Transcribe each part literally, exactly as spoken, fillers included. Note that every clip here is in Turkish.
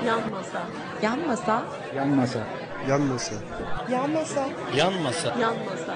Yan masa. Yan masa. Yan masa. Yan masa. Yan masa. Yan masa. Yan masa.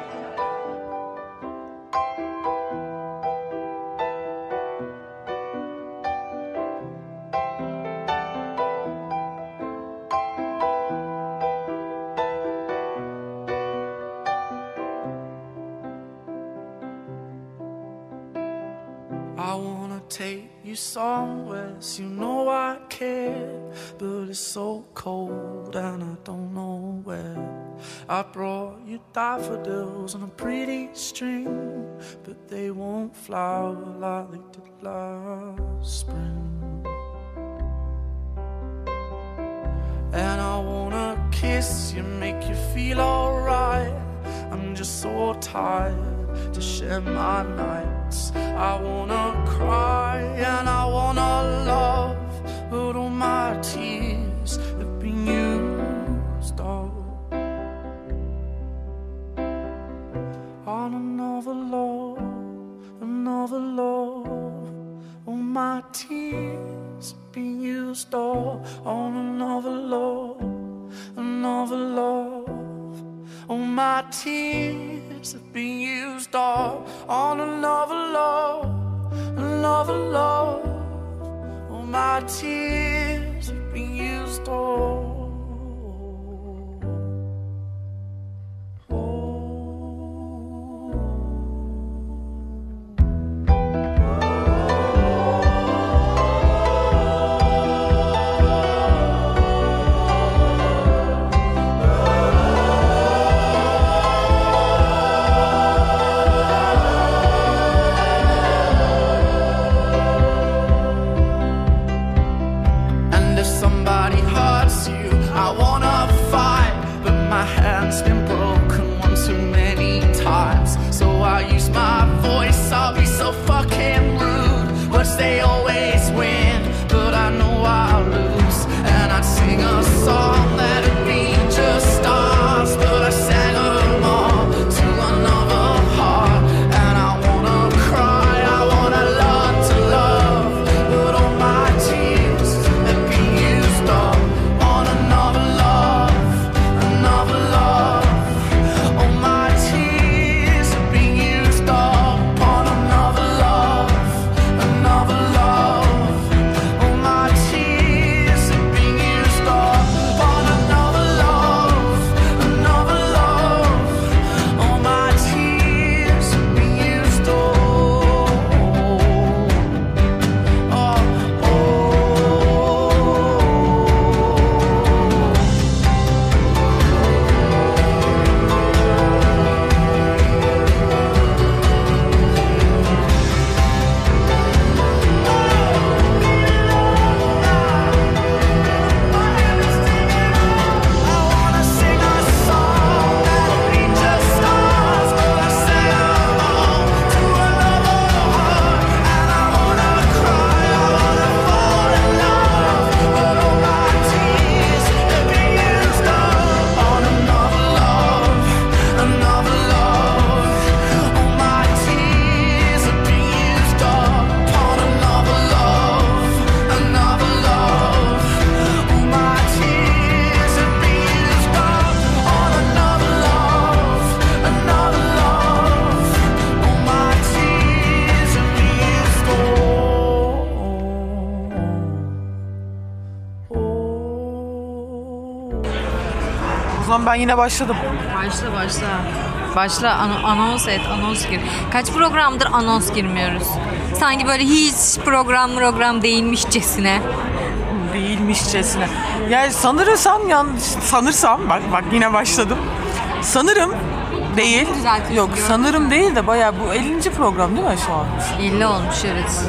I wanna take you somewhere, so you know I care, but it's so cold and I don't know where. I brought you daffodils on a pretty string, but they won't flower like they did last spring. And I wanna kiss you, make you feel alright. I'm just so tired to share my nights. I wanna cry and I wanna love, but all my tears have been used up on another love, another love. All my tears have been used up on another love, another love. All my tears have been used up on another love, another love. All my tears have been used up. Ben yine başladım. Başla başla. Başla an- anons et, anons gir. Kaç programdır anons girmiyoruz. Sanki böyle hiç program program değilmişçesine. Değilmişçesine. Yani sanırsam yanlış, sanırsam bak bak yine başladım. Sanırım değil. Yok sanırım değil de bayağı bu ellinci program değil mi şu an? elli olmuş evet.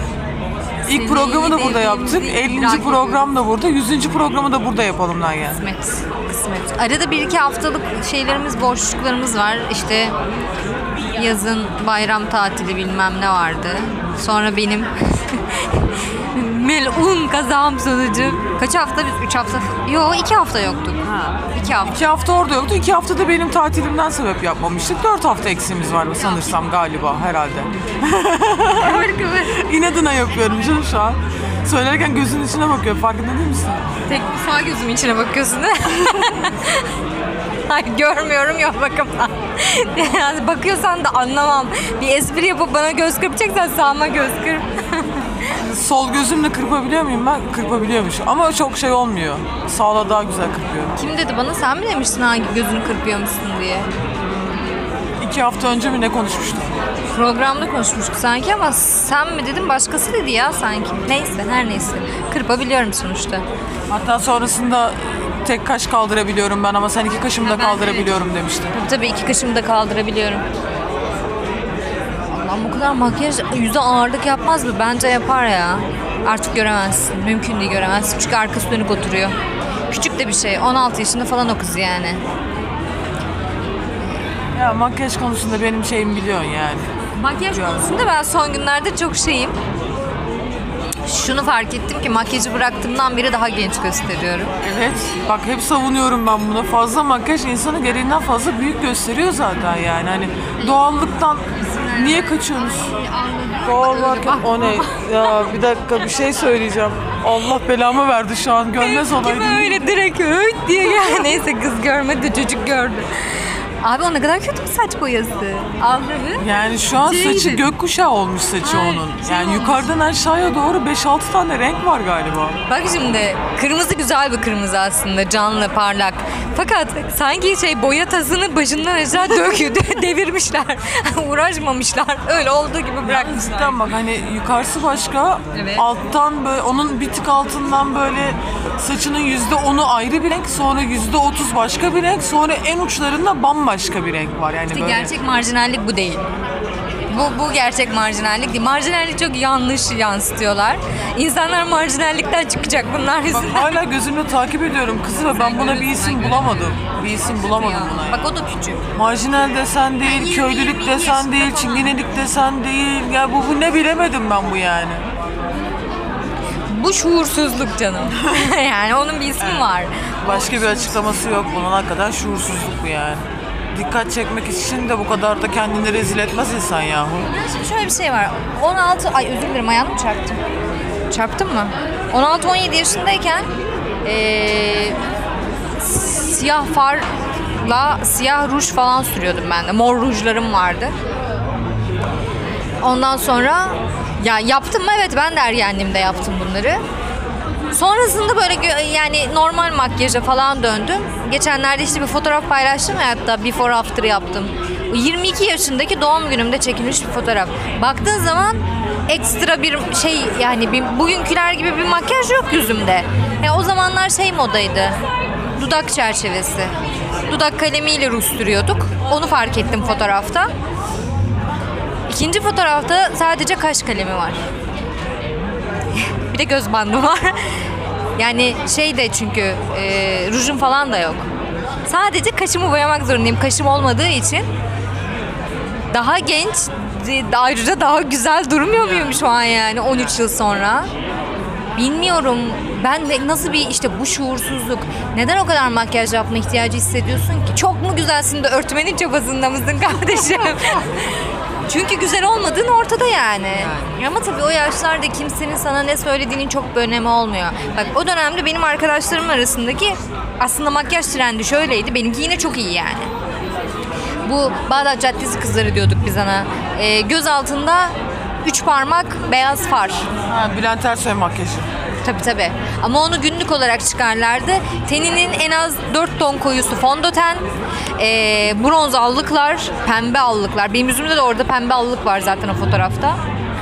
İlk programı da burada yaptık. ellinci program da burada. yüzüncü programı da burada yapalım lan yani. Kısmet. Kısmet. Arada bir iki haftalık şeylerimiz, boşluklarımız var. İşte yazın bayram tatili bilmem ne vardı. Sonra benim melun kazam sonucu. Kaç hafta biz? Üç hafta? Yok iki hafta yoktuk. Ha, iki hafta. İki hafta orada yoktu. İki hafta da benim tatilimden sebep yapmamıştık. Dört hafta eksiğimiz var sanırsam galiba herhalde. İnadına yapıyorum canım şu an. Söylerken gözünün içine bakıyor. Farkında değil misin? Tek sağ gözümün içine bakıyorsun. Hayır görmüyorum ya bakımdan. Yani bakıyorsan da anlamam. Bir espri yapıp bana göz kırpacaksan sağıma göz kırp. Sol gözümle kırpabiliyor muyum ben? Kırpabiliyormuş. Ama çok şey olmuyor. Sağla daha güzel kırpıyor. Kim dedi bana, sen mi demiştin hangi gözünü kırpıyormuşsun diye? İki hafta önce mi ne konuşmuştuk? Programda konuşmuştuk sanki ama sen mi dedin başkası dedi ya sanki. Neyse her neyse. Kırpabiliyorum sonuçta. Hatta sonrasında tek kaş kaldırabiliyorum ben ama sen iki kaşımı da Ha, ben kaldırabiliyorum demiştin. Tabii tabii iki kaşımı da kaldırabiliyorum. Allah'ım bu kadar makyaj yüze ağırlık yapmaz mı? Bence yapar ya. Artık göremezsin. Mümkün değil göremezsin. Çünkü arkası dönük oturuyor. Küçük de bir şey. on altı yaşında falan o kız yani. Ya makyaj konusunda benim şeyimi biliyorsun yani. Makyaj konusunda ben son günlerde çok şeyim. Şunu fark ettim ki makyajı bıraktığımdan beri daha genç gösteriyorum. Evet. Bak hep savunuyorum ben bunu. Fazla makyaj insanı gereğinden fazla büyük gösteriyor zaten yani. Hani doğallıktan niye kaçıyorsunuz? Doğal makyaj. O ne? Ya bir dakika bir şey söyleyeceğim. Allah belamı verdi şu an. Görmez olaydım. Kim öyle direkt öyle diye gel. Neyse kız görmedi, çocuk gördü. Abi o ne kadar kötü bir saç boyası. Aldırı. Yani şu an Şeydi. saçı gökkuşağı olmuş saçı Ay, onun. şey Yani olmuş. yukarıdan aşağıya doğru beş altı tane renk var galiba. Bak şimdi kırmızı güzel bir kırmızı aslında, canlı, parlak. Fakat sanki şey boya tasını başından aşağı döküldü, devirmişler. Uğraşmamışlar. Öyle olduğu gibi bırakmışlar. Cidden bak hani yukarısı başka, Evet. alttan böyle onun bir tık altından böyle saçının yüzde onu ayrı bir renk, sonra yüzde otuz başka bir renk, sonra en uçlarında bambaşka bir renk var yani İşte böyle. gerçek marjinallik bu değil. Bu, bu gerçek marjinallik değil. Marjinallik çok yanlış yansıtıyorlar. İnsanlar marjinallikten çıkacak bunlar Bak yüzünden. hala gözümle takip ediyorum kızı ve ben buna bir isim bulamadım. Bir isim bulamadım buna. Bak o da küçük. Marjinal desen değil, köylülük desen değil, çingenelik desen değil. Ya bu, bu ne bilemedim ben bu yani. Bu şuursuzluk canım. Yani onun bir ismi var. Başka bir açıklaması yok bunun, hakikaten şuursuzluk bu yani. Dikkat çekmek için de bu kadar da kendini rezil etmez insan yahu. Şimdi şöyle bir şey var. on altı, ay özür dilerim ayağını mı çarptım? Çarptım mı? on altı on yedi yaşındayken ee, siyah farla siyah ruj falan sürüyordum ben de. Mor rujlarım vardı. Ondan sonra ya yaptım mı? Evet ben de ergenliğimde yaptım bunları. Sonrasında böyle gö- yani normal makyaja falan döndüm. Geçenlerde işte bir fotoğraf paylaştım ya, hatta before after yaptım. yirmi iki yaşındaki doğum günümde çekilmiş bir fotoğraf. Baktığın zaman ekstra bir şey yani bir, bugünküler gibi bir makyaj yok yüzümde. Yani o zamanlar şey modaydı. Dudak çerçevesi. Dudak kalemiyle ruj sürüyorduk. Onu fark ettim fotoğrafta. İkinci fotoğrafta sadece kaş kalemi var. Bir de göz bandı var. Yani şey de çünkü e, rujum falan da yok. Sadece kaşımı boyamak zorundayım. Kaşım olmadığı için daha genç, de- ayrıca daha güzel durmuyor muyum şu an yani on üç yıl sonra? Bilmiyorum. Ben de nasıl bir işte bu şuursuzluk. Neden o kadar makyaj yapma ihtiyacı hissediyorsun ki? Çok mu güzelsin de örtmenin çabasında mısın kardeşim? Çünkü güzel olmadığın ortada yani. Ama tabii o yaşlarda kimsenin sana ne söylediğinin çok bir önemi olmuyor. Bak o dönemde benim arkadaşlarım arasındaki aslında makyaj trendi şöyleydi. Benimki yine çok iyi yani. Bu Bağdat Caddesi kızları diyorduk biz ona. Ee, göz altında üç parmak beyaz far. Ha, Bülent Ersoy makyajı. Tabii tabii. Ama onu günlük olarak çıkarlardı. Teninin en az dört ton koyusu fondöten, e, bronz allıklar, pembe allıklar. Benim yüzümde de orada pembe allık var zaten o fotoğrafta.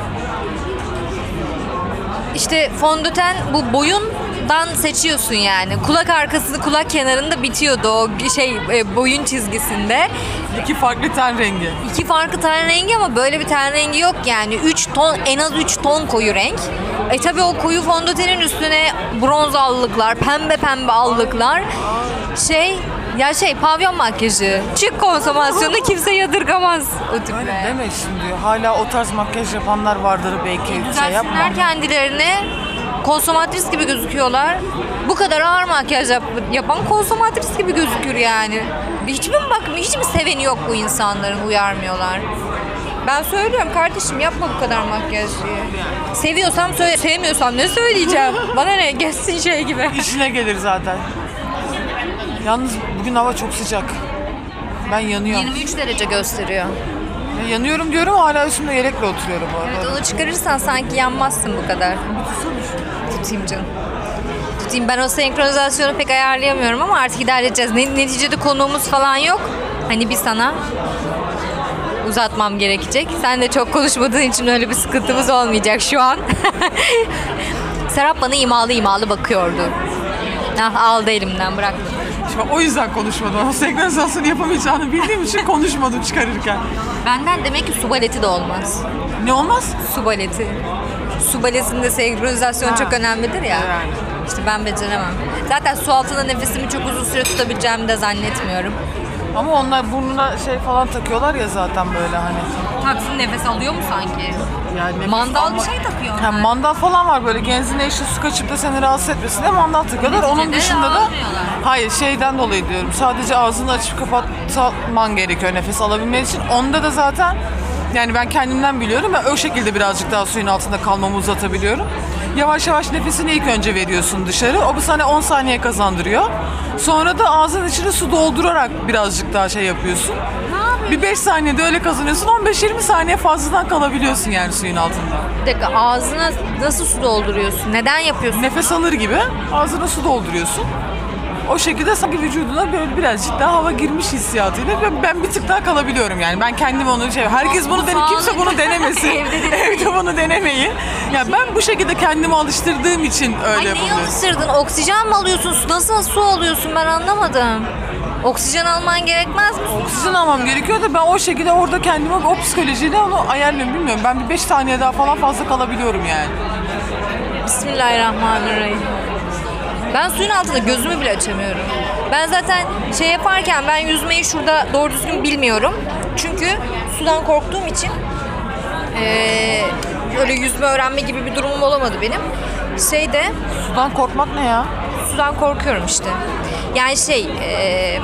İşte fondöten bu boyundan seçiyorsun yani. Kulak arkası, kulak kenarında bitiyordu o şey e, boyun çizgisinde. İki farklı ten rengi. İki farklı ten rengi ama böyle bir ten rengi yok yani. Üç ton, en az üç ton koyu renk. E tabii o koyu fondötenin üstüne bronz allıklar, pembe pembe allıklar. Şey, ya şey pavyon makyajı. Çık konsomasyonu kimse yadırgamaz o tipe. Öyle deme şimdi. Hala o tarz makyaj yapanlar vardır belki. Şey yapma. Düzelsinler kendilerini. Konsomatris gibi gözüküyorlar. Bu kadar ağır makyaj yap- yapan konsomatris gibi gözükür yani. Hiç mi bak hiç mi seveni yok bu insanların, uyarmıyorlar? Ben söylüyorum kardeşim yapma bu kadar makyaj diye. Seviyorsam söyle, sevmiyorsam ne söyleyeceğim? Bana ne geçsin şey gibi. İşine gelir zaten. Yalnız bugün hava çok sıcak. Ben yanıyorum. yirmi üç derece gösteriyor. Ya yanıyorum diyorum hala üstümde yelekle oturuyorum bu arada. Evet, onu çıkarırsan sanki yanmazsın bu kadar. Tutayım canım. Tutayım. Ben o senkronizasyonu pek ayarlayamıyorum ama artık idare edeceğiz. Ne- Neticede konuğumuz falan yok. Hani bir sana uzatmam gerekecek. Sen de çok konuşmadığın için öyle bir sıkıntımız olmayacak şu an. Serap bana imalı imalı bakıyordu. Ah, aldı elimden, bıraktı. Şimdi o yüzden konuşmadım. O senkronizasyonu yapamayacağını bildiğim için konuşmadım çıkarırken. Benden demek ki su baleti de olmaz. Ne olmaz? Su baleti. Su baletinde senkronizasyon Ha. çok önemlidir ya. Yani. İşte ben beceremem. Zaten su altında nefesimi çok uzun süre tutabileceğimi de zannetmiyorum. Ama onlar burnuna şey falan takıyorlar ya zaten böyle hani. Taksın nefes alıyor mu sanki? Yani nefes Mandal alma- bir şey takıyor. Ha, mandal falan var böyle genzine işte su kaçıp da seni rahatsız etmesin diye mandal takıyorlar. Onun Neticede dışında da ağlıyorlar. hayır şeyden dolayı diyorum. Sadece ağzını açıp kapatman gerekiyor nefes alabilmen için. Onda da zaten yani ben kendimden biliyorum ve o şekilde birazcık daha suyun altında kalmamı uzatabiliyorum. Yavaş yavaş nefesini ilk önce veriyorsun dışarı. O bu sana on saniye kazandırıyor. Sonra da ağzın içine su doldurarak birazcık daha şey yapıyorsun. Bir beş saniyede öyle kazanıyorsun. on beş yirmi saniye fazladan kalabiliyorsun yani suyun altında. Bir dakika, ağzına nasıl su dolduruyorsun? Neden yapıyorsun? Nefes alır gibi ağzına su dolduruyorsun. O şekilde sanki vücuduna böyle birazcık daha hava girmiş hissiyatıyla ve ben bir tık daha kalabiliyorum yani. Ben kendim onu şey, herkes bunu dene, kimse bunu denemesin. Evde Evde bunu denemeyin. Ya ben bu şekilde kendimi alıştırdığım için öyle Ay neyi yapabiliyorum. alıştırdın? Oksijen mi alıyorsun? Su- Nasıl su alıyorsun, ben anlamadım. Oksijen alman gerekmez mi? Oksijen almam gerekiyor da ben o şekilde orada kendime o psikolojiyle onu ayarlıyorum bilmiyorum. Ben bir beş saniye daha falan fazla kalabiliyorum yani. Bismillahirrahmanirrahim. Ben suyun altında gözümü bile açamıyorum. Ben zaten şey yaparken ben yüzmeyi şurada doğru düzgün bilmiyorum. Çünkü sudan korktuğum için eee öyle yüzme öğrenme gibi bir durumum olamadı benim. Şeyde Sudan korkmak ne ya? sudan korkuyorum işte. Yani şey eee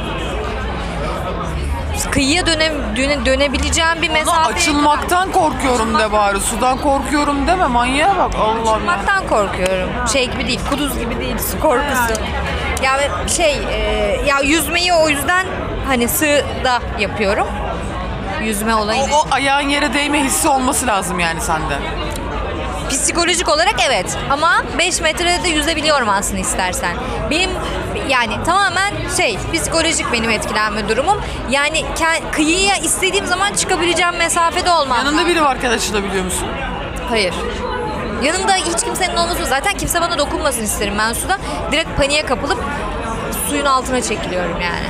kıyıya döne, döne, dönebileceğim bir Ona mesafeye açılmaktan korkuyorum de bari. Sudan korkuyorum deme manyağa bak Allah'ım ya. Açılmaktan korkuyorum. Şey gibi değil, kuduz gibi değil, su korkusu. Ya ve şey, e, ya yüzmeyi o yüzden hani sığda yapıyorum. Yüzme olayını. O, o ayağın yere değme hissi olması lazım yani sende. Psikolojik olarak evet. Ama beş metrede de yüzebiliyorum aslında istersen. Benim yani tamamen şey, psikolojik benim etkilenme durumum. Yani ke- kıyıya istediğim zaman çıkabileceğim mesafede olmam Yanında lazım. biri varken açılabiliyor musun? Hayır. Yanımda hiç kimsenin olması, zaten kimse bana dokunmasın isterim ben suda. Direkt paniğe kapılıp suyun altına çekiliyorum yani.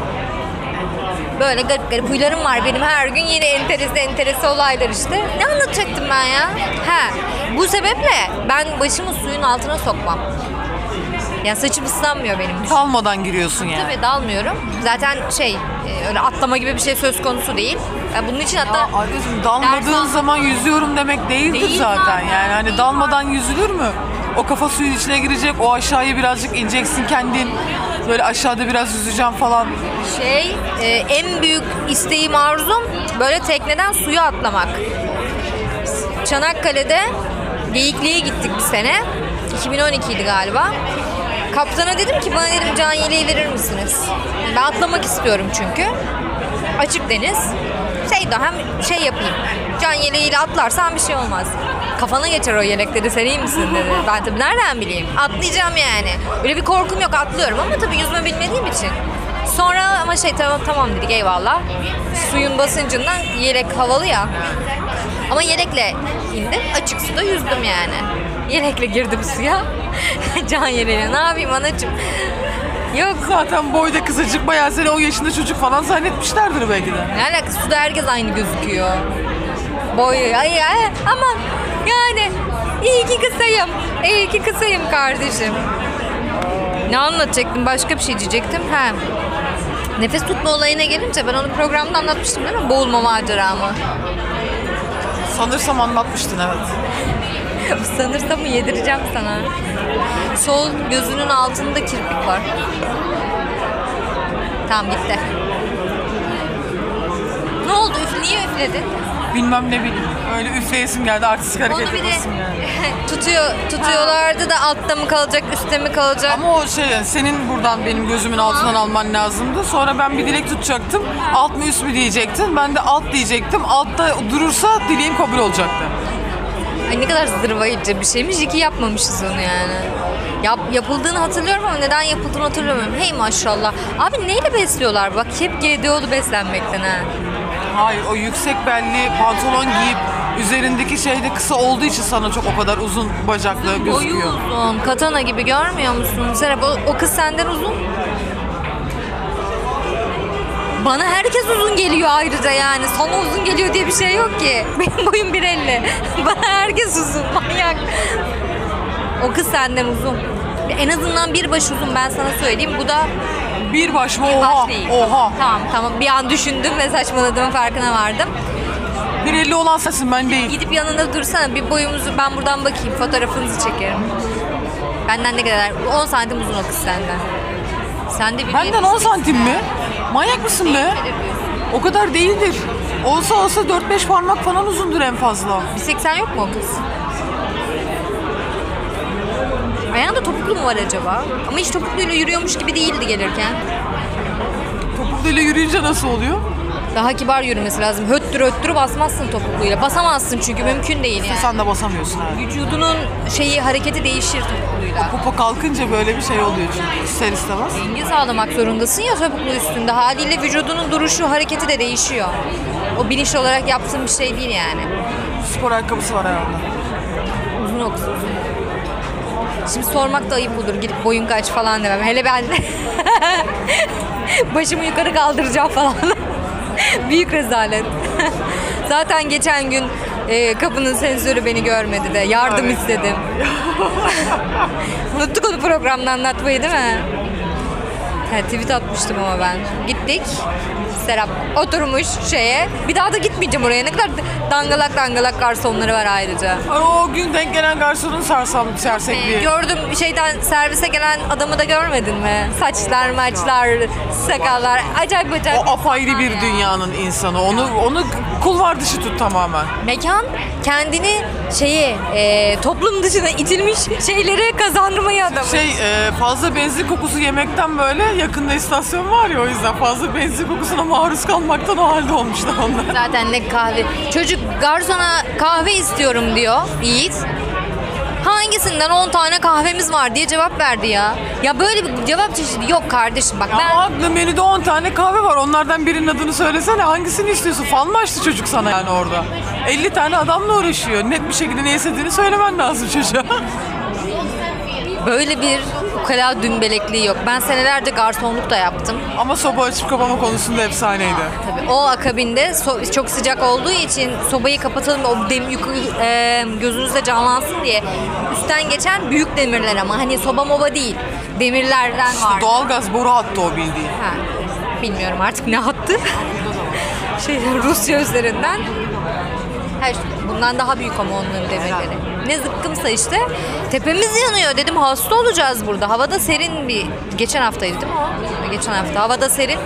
Böyle garip garip huylarım var benim her gün, yine enterese enterese olaylar işte. Ne anlatacaktım ben ya? Ha, bu sebeple ben başımı suyun altına sokmam. Ya saçım ıslanmıyor benim. Kalmadan giriyorsun yani. Tabii dalmıyorum. Zaten şey, e, öyle atlama gibi bir şey söz konusu değil. Ya bunun için hatta... Ya Arzucuğum dalmadığın Ders al- zaman yüzüyorum demek değildir Değil zaten. zaten, Yani hani değil dalmadan yüzülür mü? O kafa suyun içine girecek, o aşağıya birazcık ineceksin kendin. Böyle aşağıda biraz yüzeceğim falan. Şey, e, en büyük isteğim, arzum böyle tekneden suya atlamak. Çanakkale'de Geyikli'ye gittik bir sene. iki bin on ikiydi galiba. Kaptana dedim ki bana dedim can yeleği verir misiniz? Ben atlamak istiyorum çünkü. Açık deniz. Şey daha hem şey yapayım. Can yeleğiyle atlarsam bir şey olmaz. Kafana geçer o yelek dedi. Sen iyi misin dedi. Ben tabii nereden bileyim? Atlayacağım yani. Öyle bir korkum yok, atlıyorum ama tabii yüzme bilmediğim için. Sonra ama şey tamam tamam dedik, eyvallah. Suyun basıncından yelek havalı ya. Ama yelekle indim. Açık suda yüzdüm yani. Yelekle girdim suya. Can yeleğiyle ne yapayım anacığım? Yok. Zaten boyda kısacık bayağı seni on yaşında çocuk falan zannetmişlerdir belki de. Ne alakası, suda herkes aynı gözüküyor. Boy ay ay aman yani iyi ki kısayım. İyi ki kısayım kardeşim. Ne anlatacaktım? Başka bir şey diyecektim. Ha. Nefes tutma olayına gelince ben onu programda anlatmıştım değil mi? Boğulma maceramı. Sanırsam anlatmıştın evet. Sanırsam mı yedireceğim sana. Sol gözünün altında kirpik var. Tamam gitti. Ne oldu? Üf, niye üfledin? bilmem ne bileyim. Öyle üfleyesim geldi, artistik Onu hareket bir de edesim geldi. tutuyor, tutuyorlardı da altta mı kalacak, üstte mi kalacak? Ama o şey yani senin buradan benim gözümün altından alman lazımdı. Sonra ben bir dilek tutacaktım. Alt mı üst mü diyecektin. Ben de alt diyecektim. Altta durursa dileğim kabul olacaktı. Ay ne kadar zırvayıcı bir şeymiş. İyi ki yapmamışız onu yani. Yap, yapıldığını hatırlıyorum ama neden yapıldığını hatırlamıyorum. Hey maşallah. Abi neyle besliyorlar? Bak hep G D O'lu beslenmekten ha. Hayır, o yüksek belli pantolon giyip üzerindeki şey de kısa olduğu için sana çok o kadar uzun bacaklı Boyu gözüküyor. uzun. Katana gibi görmüyor musun? Serap o, o kız senden uzun. Bana herkes uzun geliyor ayrıca yani. Sana uzun geliyor diye bir şey yok ki. Benim boyum bir elli. Bana herkes uzun. Manyak. O kız senden uzun. En azından bir baş uzun ben sana söyleyeyim. Bu da Bir baş mı? baş Oha. değil. Oha. Tamam tamam. Bir an düşündüm ve saçmaladığımın farkına vardım. bir elli olan sensin, ben değil. Gidip yanında dursana. Bir boyumuzu ben buradan bakayım. Fotoğrafınızı çekerim. Benden ne kadar? on santim uzun o kız senden. Sen de bir Benden on santim mi? Manyak mısın be? O kadar değildir. Olsa olsa dört beş parmak falan uzundur en fazla. bir seksen yok mu o kız? Ayağında topuklu mu var acaba? Ama hiç topukluyla yürüyormuş gibi değildi gelirken. Topukluyla yürüyünce nasıl oluyor? Daha kibar yürümesi lazım. Höttür höttür basmazsın topukluyla. Basamazsın çünkü mümkün değil yani. Sen de basamıyorsun ha. Vücudunun şeyi hareketi değişir topukluyla. Popo kalkınca böyle bir şey oluyor çünkü ister istemez. Denge sağlamak zorundasın ya topuklu üstünde. Haliyle vücudunun duruşu, hareketi de değişiyor. O bilinçli olarak yaptığın bir şey değil yani. Spor ayakkabısı var ayağında. Uzun o kız uzun. Şimdi sormak da ayıp olur. Gidip boyun kaç falan demem. Hele ben de başımı yukarı kaldıracağım falan. Büyük rezalet. Zaten geçen gün e, kapının sensörü beni görmedi de yardım Evet. istedim. Unuttuk onu programda anlatmayı değil mi? Ha, tweet atmıştım ama ben. Gittik. Serap oturmuş şeye. Bir daha da gitmeyeceğim oraya. Ne kadar dangalak dangalak garsonları var ayrıca. Ay, o gün denk gelen garsonun sarsam sersekliği. Gördüm şeyden servise gelen adamı da görmedin mi? Saçlar, maçlar, sakallar. Acayip acayip. O apayrı bir Ya. dünyanın insanı. Onu onu kulvar dışı tut tamamen. Mekan kendini şeye e, toplum dışına itilmiş şeylere kazandırmayı adamı. Şey e, fazla benzin kokusu yemekten böyle yakında istasyon var ya, o yüzden fazla benzin kokusuna maruz kalmaktan o halde olmuşlar onlar. Zaten ne kahve. Çocuk garsona kahve istiyorum diyor Yiğit. Hangisinden on tane kahvemiz var diye cevap verdi ya. Ya böyle bir cevap çeşidi yok kardeşim bak ben... Ama menüde on tane kahve var. Onlardan birinin adını söylesene. Hangisini istiyorsun? Fal mı açtı çocuk sana yani orada? elli tane adamla uğraşıyor. Net bir şekilde ne istediğini söylemen lazım çocuğa. Böyle bir ukala dümbelekliği yok. Ben senelerce garsonluk da yaptım. Ama soba açıp kapama konusunda efsaneydi. Tabii o akabinde so- çok sıcak olduğu için sobayı kapatalım o dem yukarı e, gözünüzde canlansın diye üstten geçen büyük demirler ama hani soba moba değil. Demirlerden var. Doğalgaz boru hattı o bildiğin. Ha, bilmiyorum artık ne attı. şey Rusya üzerinden. Her şey, bundan daha büyük ama onların demirleri. Ne zıkkımsa işte. Tepemiz yanıyor dedim hasta olacağız burada. Havada serin bir geçen haftaydı değil mi o? Geçen hafta havada serin.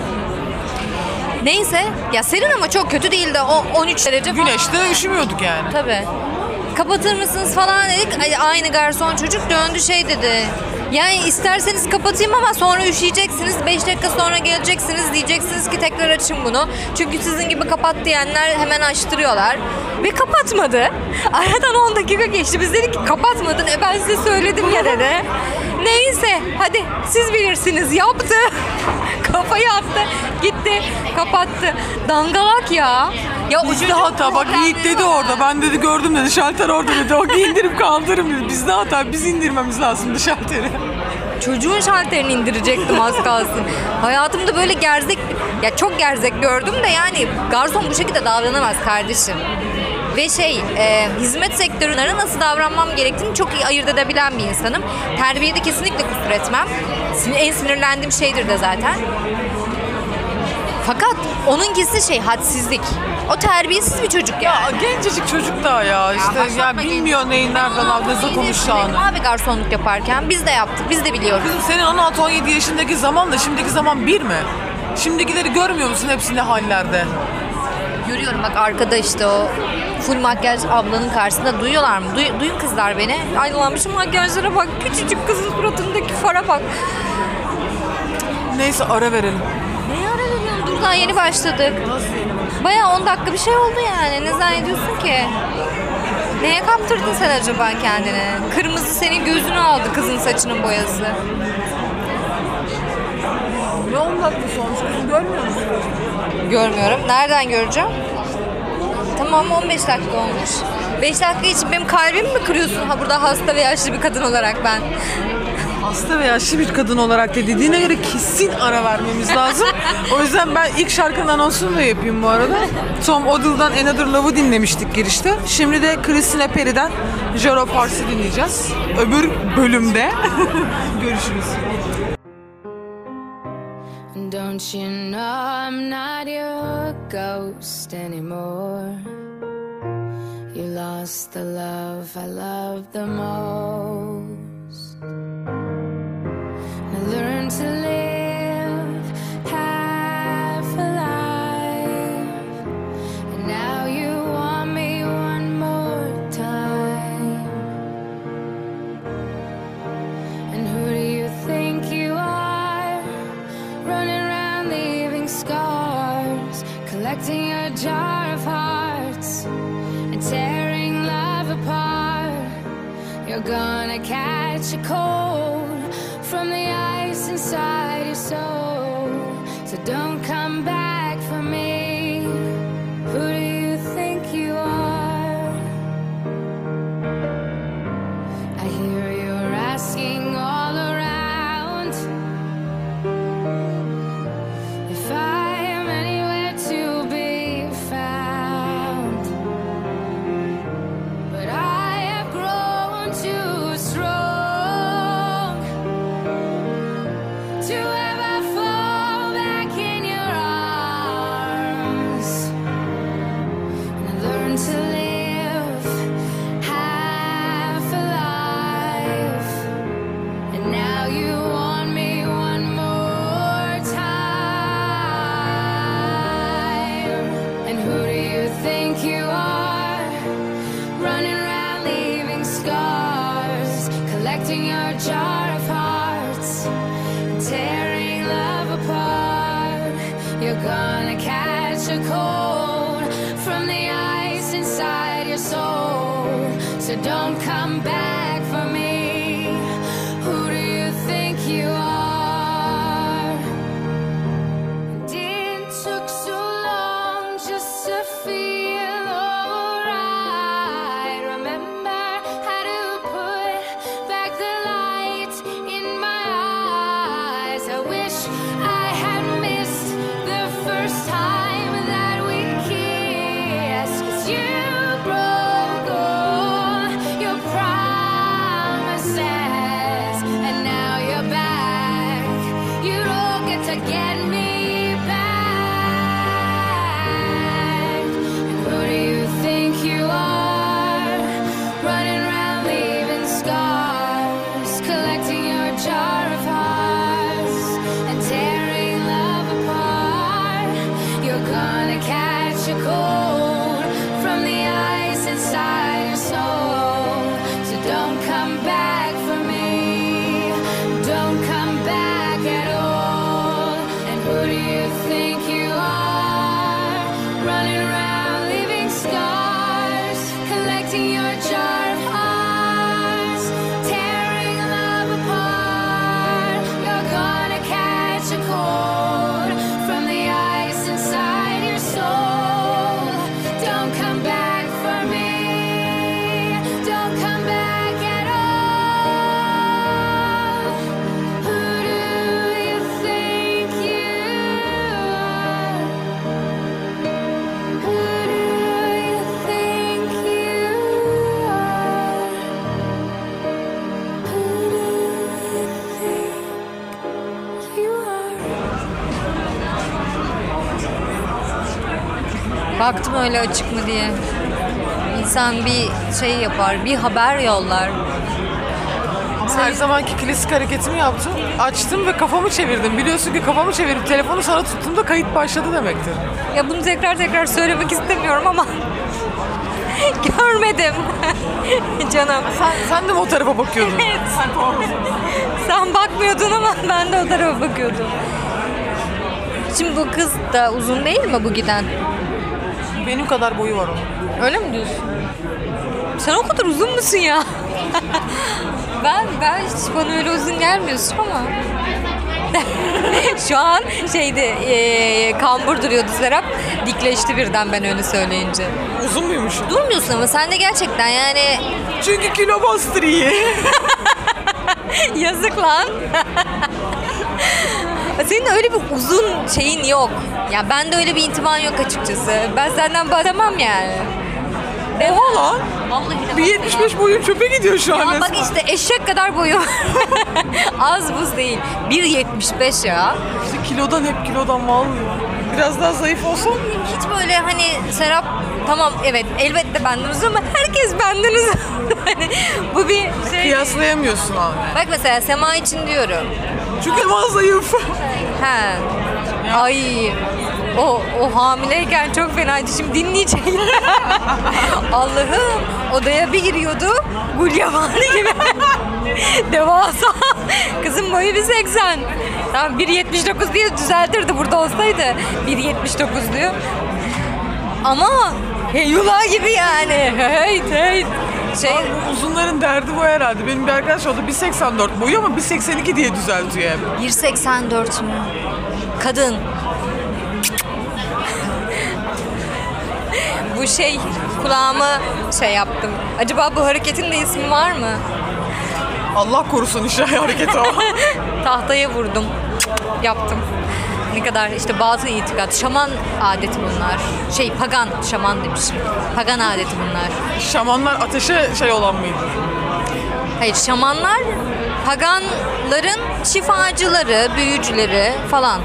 Neyse ya serin ama çok kötü değildi. O on üç derece falan. Güneşte üşümüyorduk yani. Tabii. Kapatır mısınız falan dedik. Ay, aynı garson çocuk döndü şey dedi. Yani isterseniz kapatayım ama sonra üşüyeceksiniz. beş dakika sonra geleceksiniz. Diyeceksiniz ki tekrar açın bunu. Çünkü sizin gibi kapat diyenler hemen açtırıyorlar. Ve kapatmadı. Aradan on dakika geçti. Biz dedik ki kapatmadın. E ben size söyledim ya dedi. Neyse hadi siz bilirsiniz. Yaptı. Kafayı attı. Gitti. Kapattı. Dangalak ya. Ya o Bizde çocuğun hata. Bak Yiğit dedi problemleri var. orada. Ben dedi gördüm dedi. Şalter orada dedi. O indirip kaldırım dedi. Bizde hata. Biz indirmemiz lazımdı şalteri. Çocuğun şalterini indirecektim az kalsın. Hayatımda böyle gerzek, ya çok gerzek gördüm de yani garson bu şekilde davranamaz kardeşim. Ve şey, e, hizmet sektörüne nasıl davranmam gerektiğini çok iyi ayırt edebilen bir insanım. Terbiyede kesinlikle kusur etmem. Sin- En sinirlendiğim şeydir de zaten. Fakat onunkisi şey hadsizlik. O terbiyesiz bir çocuk ya. Ya gencecik çocuk daha ya. İşte ya, başlatma bilmiyor genç. neyin nereden aldığını Biz de konuşacağını. Abi garsonluk yaparken biz de yaptık. Biz de biliyoruz. Kızım senin on altı on yedi yaşındaki zamanla şimdiki zaman bir mi? Şimdikileri görmüyor musun hepsi ne hallerde? Görüyorum bak arkada işte o full makyaj ablanın karşısında duyuyorlar mı? Duy, duyun kızlar beni. Ay Allah'ım şu makyajlara bak. Küçücük kızın suratındaki fara bak. Neyse ara verelim. Neye ara veriyorsun? Dur daha yeni başladık. Nasıl yeni? Bayağı on dakika bir şey oldu yani. Ne zannediyorsun ki? Neye kaptırdın sen acaba kendini? Kırmızı senin gözünü aldı kızın saçının boyası. Ne on dakika olmuş kızım görmüyor musun? Görmüyorum. Nereden göreceğim? Tamam on beş dakika olmuş. beş dakika için benim kalbimi mi kırıyorsun? Ha burada hasta ve yaşlı bir kadın olarak ben. Hasta ve yaşlı bir kadın olarak da dediğine göre kesin ara vermemiz lazım. O yüzden ben ilk şarkının anonsunu da yapayım bu arada. Tom Odell'dan Another Love'ı dinlemiştik girişte. Şimdi de Christina Perri'den Joro Pars'ı dinleyeceğiz. Öbür bölümde görüşürüz. Don't you know I'm not your ghost anymore? You lost the love I loved the most. I learned to live half alive, and now you want me one more time. And who do you think you are? Running around leaving scars, collecting a jar of hearts and tearing love apart. You're gonna catch a cold from the ice inside your soul. So don't come back for me. Who do you think you are? I hear you're asking all around if I am anywhere to be found. But I have grown too strong to ever fall back in your arms. And I learned to live half alive, and now you want me one more time. And who do you think you are? Running around leaving scars, collecting your jar of hearts, tearing love apart. You're gonna catch a cold from the ice inside your soul. So don't come back for me. Who do you think you are? And it took so long just to feel alright. Remember how to put back the light in my eyes. I wish I had missed the first time that we kissed. 'Cause you broke all your promises, and now you're back. You don't get to get me back. And who do you think you are? Running around leaving scars, collecting your jar of hearts and tearing love apart. You're gonna catch a cold from the ice inside your soul. So don't come back for me. Don't come back at all. And who do you think you are? Running around leaving scars, collecting your jar of hearts, tearing love apart. You're gonna catch a cold from the ice inside your soul. Don't come back for me. Don't come back at all. Who do you think you are? Who do you think you are? Who do you think you are? Baktım öyle açık mı diye. İnsan bir şey yapar, bir haber yollar. Her zamanki klasik hareketimi yaptım. Açtım ve kafamı çevirdim. Biliyorsun ki kafamı çevirip telefonu sana tuttuğumda kayıt başladı demektir. Ya bunu tekrar tekrar söylemek istemiyorum ama görmedim. Canım. Sen, sen de mi o tarafa bakıyordun? Evet. Sen bakmıyordun ama ben de o tarafa bakıyordum. Şimdi bu kız da uzun değil mi bu giden? Benim kadar boyu var onun. Öyle mi diyorsun? Sen o kadar uzun musun ya? ben ben hiç bana öyle uzun gelmiyorsun ama. Şu an şeydi e, kambur duruyordu Serap. Dikleşti birden ben öyle söyleyince. Uzun muymuş? Durmuyorsun ama sen de gerçekten yani. Çünkü kilo bastır iyi. Yazık lan. Senin öyle bir uzun şeyin yok. Ya bende öyle bir intiban yok açıkçası. Ben senden bahsedemem yani. Oha lan. Vallahi bir yetmiş beş boyum çöpe gidiyor şu an. ya bak işte eşek kadar boyum. Az buz değil. bir yetmiş beş ya. İşte kilodan hep kilodan vallahi. Biraz daha zayıf olsam. Hiç böyle hani Serap tamam evet elbette benden uzun ama herkes benden uzun. Hani bu bir şey. Kıyaslayamıyorsun abi. Bak mesela Sema için diyorum. Çünkü Sema zayıf. He. Ay. O, o hamileyken çok fenaydı. Şimdi dinleyeceğim. Allah'ım. Odaya bir giriyordu. Gulyabani gibi. Devasa. Kızın boyu bir seksen. Tamam bir yetmiş dokuz diye düzeltirdi burada olsaydı. bir yetmiş dokuz diyor. Ama heyula gibi yani. Hey hey. Şey, Abi, uzunların derdi bu herhalde. Benim bir arkadaş oldu bir seksen dört boyu ama bir seksen iki diye düzeltiyor hep. bir seksen dört mü? Kadın. Bu şey kulağıma şey yaptım. Acaba bu hareketin de ismi var mı? Allah korusun işte hareketi o. Tahtaya vurdum. Yaptım. Ne kadar işte batıl itikat. Şaman adeti bunlar. Şey pagan şaman demişim. Pagan adeti bunlar. Şamanlar ateşe şey olan mıydı? Hayır şamanlar paganların şifacıları, büyücüleri falan.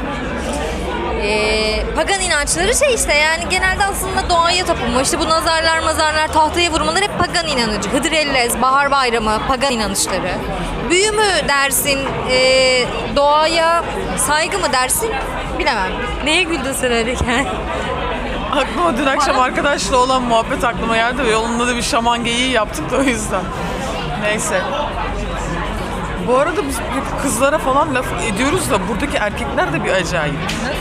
Ee, pagan inançları şey işte yani genelde aslında doğaya tapınma. İşte bu nazarlar mazarlar tahtaya vurmalar hep pagan inanıcı. Hıdrellez, Bahar Bayramı pagan inanışları. Büyü mü dersin, e, doğaya saygı mı dersin bilemem. Neye güldün sen öyleyken? Aklıma dün akşam arkadaşla olan muhabbet aklıma geldi ve yolunda da bir şaman geyiği yaptık da o yüzden. Neyse. Bu arada biz kızlara falan laf ediyoruz da buradaki erkekler de bir acayip.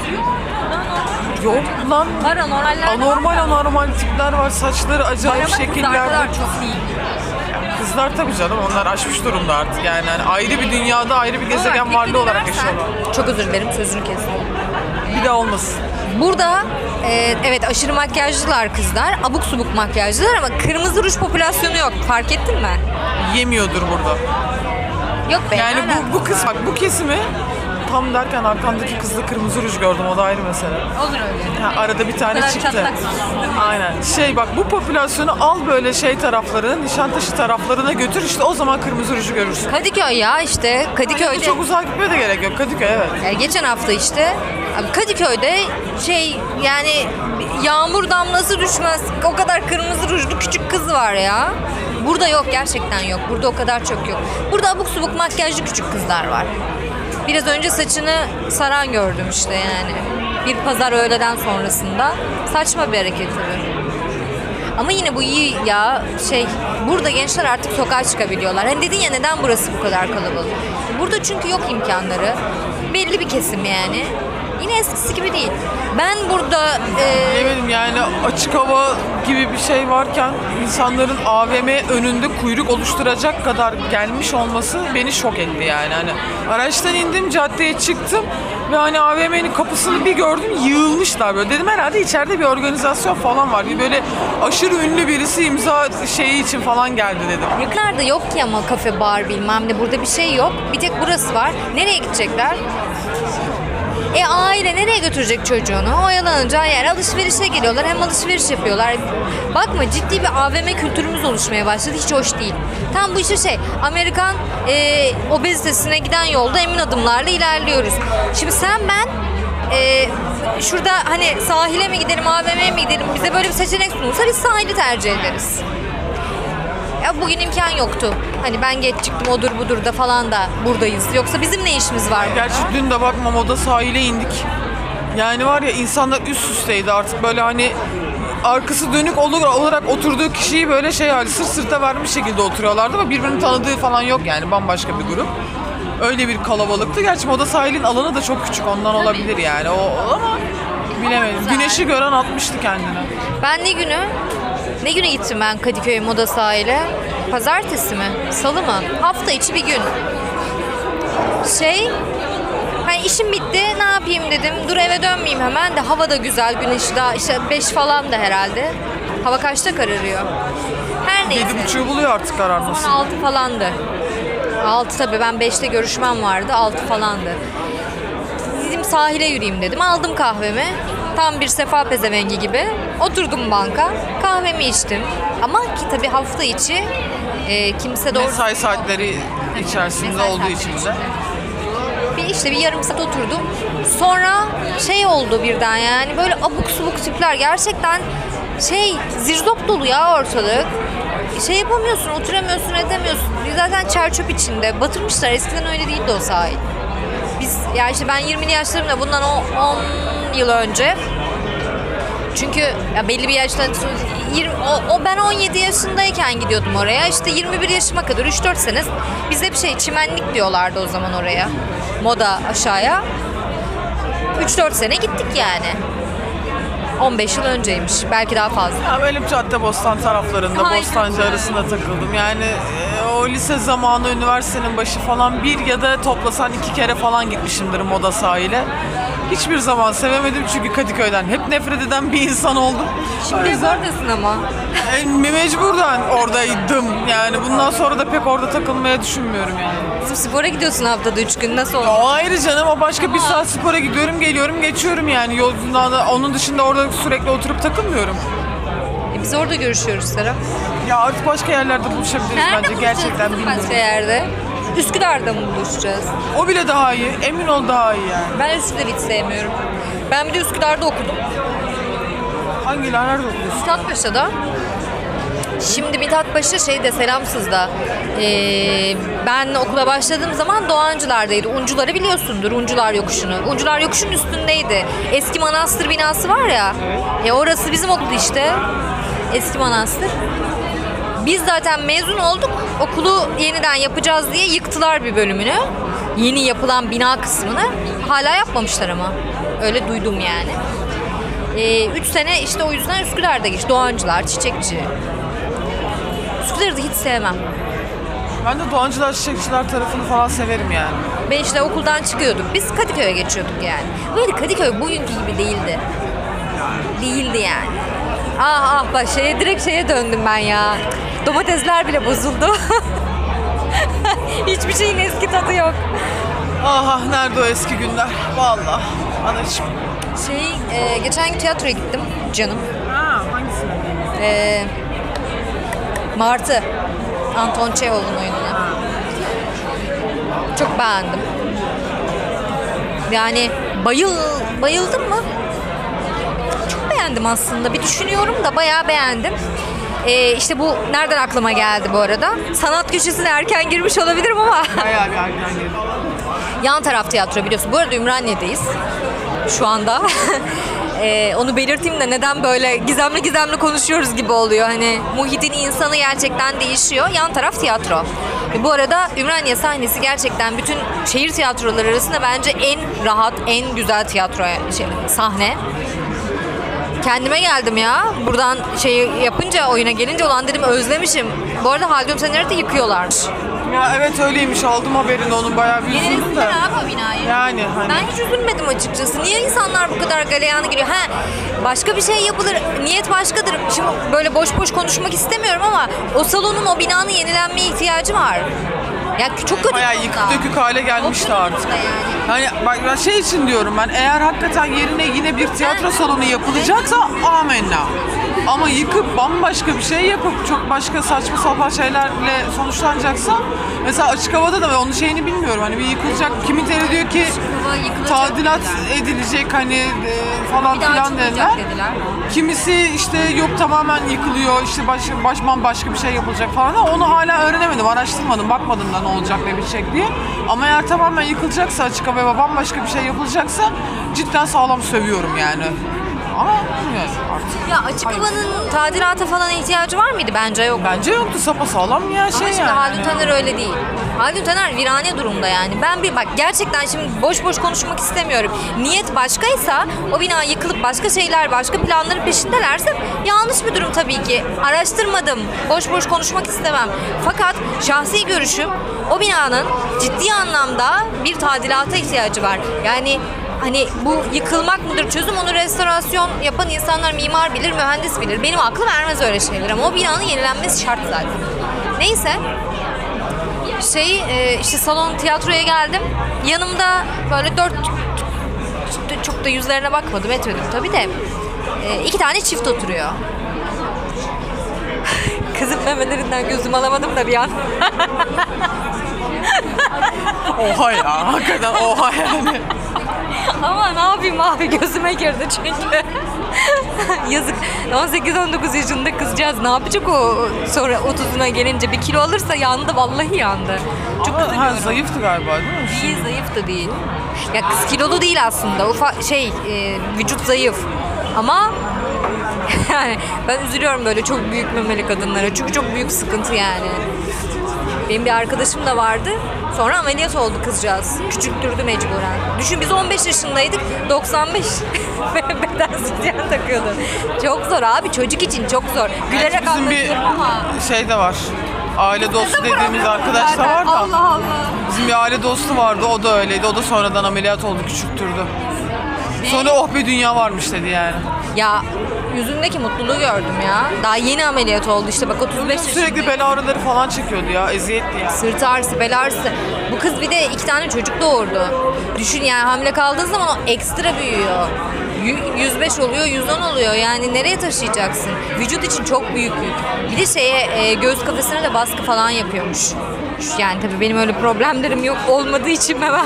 Yok lan. Var anormaller. Anormal anormal tipler var. Saçları acayip şekillerde. çok değil. Kızlar tabii canım onlar aşmış durumda artık yani. Yani ayrı bir dünyada ayrı bir gezegen varlığı olarak yaşıyorlar. Çok özür dilerim sözünü kestim. Bir daha olmasın. Burada e, evet aşırı makyajlılar kızlar. Abuk subuk makyajlılar ama kırmızı ruj popülasyonu yok. Fark ettin mi? Yemiyordur burada. Yok be. Yani nereden? bu, bu kız bak bu kesimi tam derken arkamdaki kızda kırmızı ruj gördüm o da ayrı mesele. Olur öyle. Ha, arada bir tane kadar çıktı. çatlaksın. Aynen. Şey bak bu popülasyonu al böyle şey taraflarına, Nişantaşı taraflarına götür işte o zaman kırmızı ruju görürsün. Kadıköy ya işte. Kadıköy'de. Çok uzağa gitmeye de gerek yok. Kadıköy evet. Yani geçen hafta işte abi Kadıköy'de şey yani yağmur damlası düşmez. O kadar kırmızı rujlu küçük kız var ya. Burada yok gerçekten yok. Burada o kadar çok yok. Burada abuk subuk makyajlı küçük kızlar var. Biraz önce saçını saran gördüm işte yani. Bir pazar öğleden sonrasında. Saçma bir hareket tabii. Ama yine bu iyi ya şey burada gençler artık sokağa çıkabiliyorlar. Hani dedin ya neden burası bu kadar kalabalık? Burada çünkü yok imkanları. Belli bir kesim yani. Yine eskisi gibi değil. Ben burada e, Ne bileyim yani açık hava gibi bir şey varken insanların A V M önünde kuyruk oluşturacak kadar gelmiş olması beni şok etti yani. Hani araçtan indim caddeye çıktım ve hani A V M'nin kapısını bir gördüm yığılmışlar böyle. Dedim herhalde içeride bir organizasyon falan var. Bir böyle aşırı ünlü birisi imza şeyi için falan geldi dedim. yakınlarda yok ki ama kafe bar bilmem ne burada bir şey yok. Bir tek burası var. Nereye gidecekler? E aile nereye götürecek çocuğunu? Oyalanacağı yer alışverişe geliyorlar. Hem alışveriş yapıyorlar. Bakma ciddi bir A V M kültürümüz oluşmaya başladı. Hiç hoş değil. Tam bu işte şey Amerikan e, obezitesine giden yolda emin adımlarla ilerliyoruz. Şimdi sen ben e, şurada hani sahile mi gidelim A V M'ye mi gidelim bize böyle bir seçenek sunulsa biz sahili tercih ederiz. Ya bugün imkan yoktu. Hani ben geç çıktım odur budur da falan da buradayız. Yoksa bizim ne işimiz var? Gerçi dün de bakma moda sahile indik. Yani var ya insanlar üst üsteydi artık böyle hani arkası dönük olarak oturduğu kişiyi böyle şey hali sırt sırta vermiş şekilde oturuyorlardı ama birbirini tanıdığı falan yok yani bambaşka bir grup. Öyle bir kalabalıktı. Gerçi moda sahilin alanı da çok küçük ondan olabilir yani o ama bilemedim. Güneşi gören atmıştı kendine. Ben ne günü? Ne güne gittim ben Kadıköy Moda Sahil'e? Pazartesi mi? Salı mı? Hafta içi bir gün. Şey, hani işim bitti ne yapayım dedim. Dur eve dönmeyeyim hemen de hava da güzel güneş daha işte beş falan da herhalde. Hava kaçta kararıyor? Her neyse. Yedi buçuğu buluyor artık kararması. altı falandı. altı tabii ben beşte görüşmem vardı. altı falandı. Dedim sahile yürüyeyim dedim. Aldım kahvemi. Tam bir sefa pezevengi gibi. Oturdum banka. Kahvemi içtim. Ama ki tabii hafta içi e, kimse doğru... Mesai saatleri içerisinde Mesai olduğu saatleri için de. içinde. Bir işte bir yarım saat oturdum. Sonra şey oldu birden yani böyle abuk subuk tipler gerçekten şey zirzop dolu ya ortalık. Şey yapamıyorsun, oturamıyorsun, edemiyorsun. Zaten çer çöp içinde. Batırmışlar. Eskiden öyle değildi o sahil. Biz ya işte ben yirmili yaşlarımda bundan on yıl önce. Çünkü ya belli bir yaştan yirmi, o, o ben on yedi yaşındayken gidiyordum oraya. İşte yirmi bir yaşıma kadar üç dört sene bizde bir şey çimenlik diyorlardı o zaman oraya. Moda aşağıya. üç dört sene gittik yani. on beş yıl önceymiş. Belki daha fazla. Ya benim Caddebostan taraflarında, Aynen. Bostancı arasında takıldım. Yani e, o lise zamanı, üniversitenin başı falan bir ya da toplasan iki kere falan gitmişimdir moda sahile. Hiçbir zaman sevemedim çünkü Kadıköy'den hep nefret eden bir insan oldum. Şimdi oradasın ama. E, mecburdan oradaydım. Yani bundan sonra da pek orada takılmaya düşünmüyorum yani. Bizim spora gidiyorsun haftada üç gün. Nasıl oldu? O ayrı canım, o başka bir saat spora gidiyorum, geliyorum, geçiyorum yani. Yolculuğunda da onun dışında orada sürekli oturup takılmıyorum. E biz orada görüşüyoruz Serap. Ya artık başka yerlerde buluşabiliriz Nerede bence, buluşacağız gerçekten kızım bilmiyorum. başka yerde? Üsküdar'da mı buluşacağız? O bile daha iyi, emin ol daha iyi yani. Ben Üsküdar'ı hiç sevmiyorum. Ben bir de Üsküdar'da okudum. Hangiler, nerede okuyorsun? Mithatpaşa'da. Şimdi Mithatpaşa şeyde Selamsız'da. Ee, ben okula başladığım zaman Doğancılar'daydı. Uncuları biliyorsundur. Uncular Yokuşu'nu. Uncular Yokuşu'nun üstündeydi. Eski manastır binası var ya. E orası bizim okul işte. Eski manastır. Biz zaten mezun olduk. Okulu yeniden yapacağız diye yıktılar bir bölümünü. Yeni yapılan bina kısmını. Hala yapmamışlar ama. Öyle duydum yani. Ee, üç sene işte o yüzden Üsküdar'da geçti. Doğancılar, Çiçekçi. Üsküdar'ı da hiç sevmem. Ben de Doğancılar, Çiçekçiler tarafını falan severim yani. Ben işte okuldan çıkıyorduk. Biz Kadıköy'e geçiyorduk yani. Böyle Kadıköy bugünkü gibi değildi. Değildi yani. Ah ah bak şeye direkt şeye döndüm ben ya. Domatesler bile bozuldu. Hiçbir şeyin eski tadı yok. Aha, nerede o eski günler? Vallahi anacığım. Şey, e, geçen gün tiyatroya gittim canım. Ha, hangisine? E, Martı. Anton Çehov'un oyununu. Çok beğendim. Yani bayıl bayıldım mı? Çok beğendim aslında. Bir düşünüyorum da bayağı beğendim. Ee, işte bu nereden aklıma geldi bu arada? Sanat köşesine erken girmiş olabilirim ama. Bayağı bir erken geldi. Yan taraf tiyatro biliyorsun. Bu arada Ümraniye'deyiz. Şu anda. ee, onu belirteyim de neden böyle gizemli gizemli konuşuyoruz gibi oluyor. Hani muhitin insanı gerçekten değişiyor. Yan taraf tiyatro. Ve bu arada Ümraniye sahnesi gerçekten bütün şehir tiyatroları arasında bence en rahat, en güzel tiyatro şey, sahne. Kendime geldim ya. Buradan şey yapınca, oyuna gelince olan dedim özlemişim. Bu arada Haldun Taner'i de yıkıyorlarmış. Ya evet öyleymiş, aldım haberini, onun bayağı bir üzüldüm Yenilsin de. ne yap o binayı? Yani hani. Ben hiç üzülmedim açıkçası. Niye insanlar bu kadar galeyana giriyor? Ha, başka bir şey yapılır. Niyet başkadır. Şimdi böyle boş boş konuşmak istemiyorum ama o salonun, o binanın yenilenmeye ihtiyacı var. Ya çok kötü. Bayağı yıkık dökük hale gelmişti artık. Yani. Hani bak ben şey için diyorum ben, eğer hakikaten yerine yine bir tiyatro salonu yapılacaksa amenna. Ama yıkıp bambaşka bir şey yapıp çok başka saçma sapan şeylerle sonuçlanacaksa mesela açık havada da ben onun şeyini bilmiyorum. Hani bir yıkılacak, kimileri diyor ki tadilat edilecek hani e, falan filan dediler. Kimisi işte yok tamamen yıkılıyor, işte baş, başman başka bir şey yapılacak falan. Onu hala öğrenemedim, araştırmadım, bakmadım da ne olacak ne bitecek diye. Ama eğer tamamen yıkılacaksa açık havaya bambaşka bir şey yapılacaksa cidden sağlam sövüyorum yani. Ama bilmiyorum artık. Ya açık havanın tadilata falan ihtiyacı var mıydı? Bence yok. Bence yoktu, sapasağlam ya şey Ama şimdi yani. Haldun Taner öyle değil. Haldun Taner virane durumda yani. Ben bir bak gerçekten şimdi boş boş konuşmak istemiyorum. Niyet başkaysa o bina yıkılıp başka şeyler, başka planların peşindelerse yanlış bir durum tabii ki. Araştırmadım. Boş boş konuşmak istemem. Fakat şahsi görüşüm o binanın ciddi anlamda bir tadilata ihtiyacı var. Yani hani bu yıkılmak mıdır çözüm, onu restorasyon yapan insanlar, mimar bilir, mühendis bilir. Benim aklım ermez öyle şeyler ama o binanın yenilenmesi şart zaten. Neyse. Şey işte salon tiyatroya geldim. Yanımda böyle dört, çok da yüzlerine bakmadım etmedim tabii de. iki tane çift oturuyor. Kızın memelerinden gözüm alamadım da bir an. Oha ya, hakikaten oha yani. Ama ne yapayım abi, gözüme girdi çünkü. Yazık. on sekiz on dokuz yaşında kızcağız ne yapacak o sonra otuzuna gelince? Bir kilo alırsa yandı, vallahi yandı. Çok Ama, üzülüyorum. ha, zayıftı galiba değil mi? Değil, zayıf da değil. Ya kız kilolu değil aslında. Ufak şey e, vücut zayıf. Ama yani ben üzülüyorum böyle çok büyük memeli kadınlara. Çünkü çok büyük sıkıntı yani. Benim bir arkadaşım da vardı. Sonra ameliyat oldu kızcağız. Küçülttürdü mecburen. Düşün biz on beş yaşındaydık. doksan beş beden sütyen takıyordu. Çok zor abi, çocuk için çok zor. Gülerek Bizim bir anlatıyorum ama. şey de var. Aile dostu dediğimiz arkadaş da var da. Allah Allah. Bizim bir aile dostu vardı, o da öyleydi. O da sonradan ameliyat oldu, küçülttürdü. Sonra oh be dünya varmış dedi yani. Ya yüzündeki mutluluğu gördüm ya. Daha yeni ameliyat oldu işte bak otuz beş yaşında. Sürekli bel ağrıları falan çekiyordu ya, eziyetli ya. Sırt ağrısı, bel ağrısı. Bu kız bir de iki tane çocuk doğurdu. Düşün yani hamile kaldığın zaman o ekstra büyüyor. yüz beş oluyor, yüz on oluyor. Yani nereye taşıyacaksın? Vücut için çok büyük yük. Bir de şeye e, göğüs kafesine de baskı falan yapıyormuş. Yani tabii benim öyle problemlerim yok olmadığı için hemen.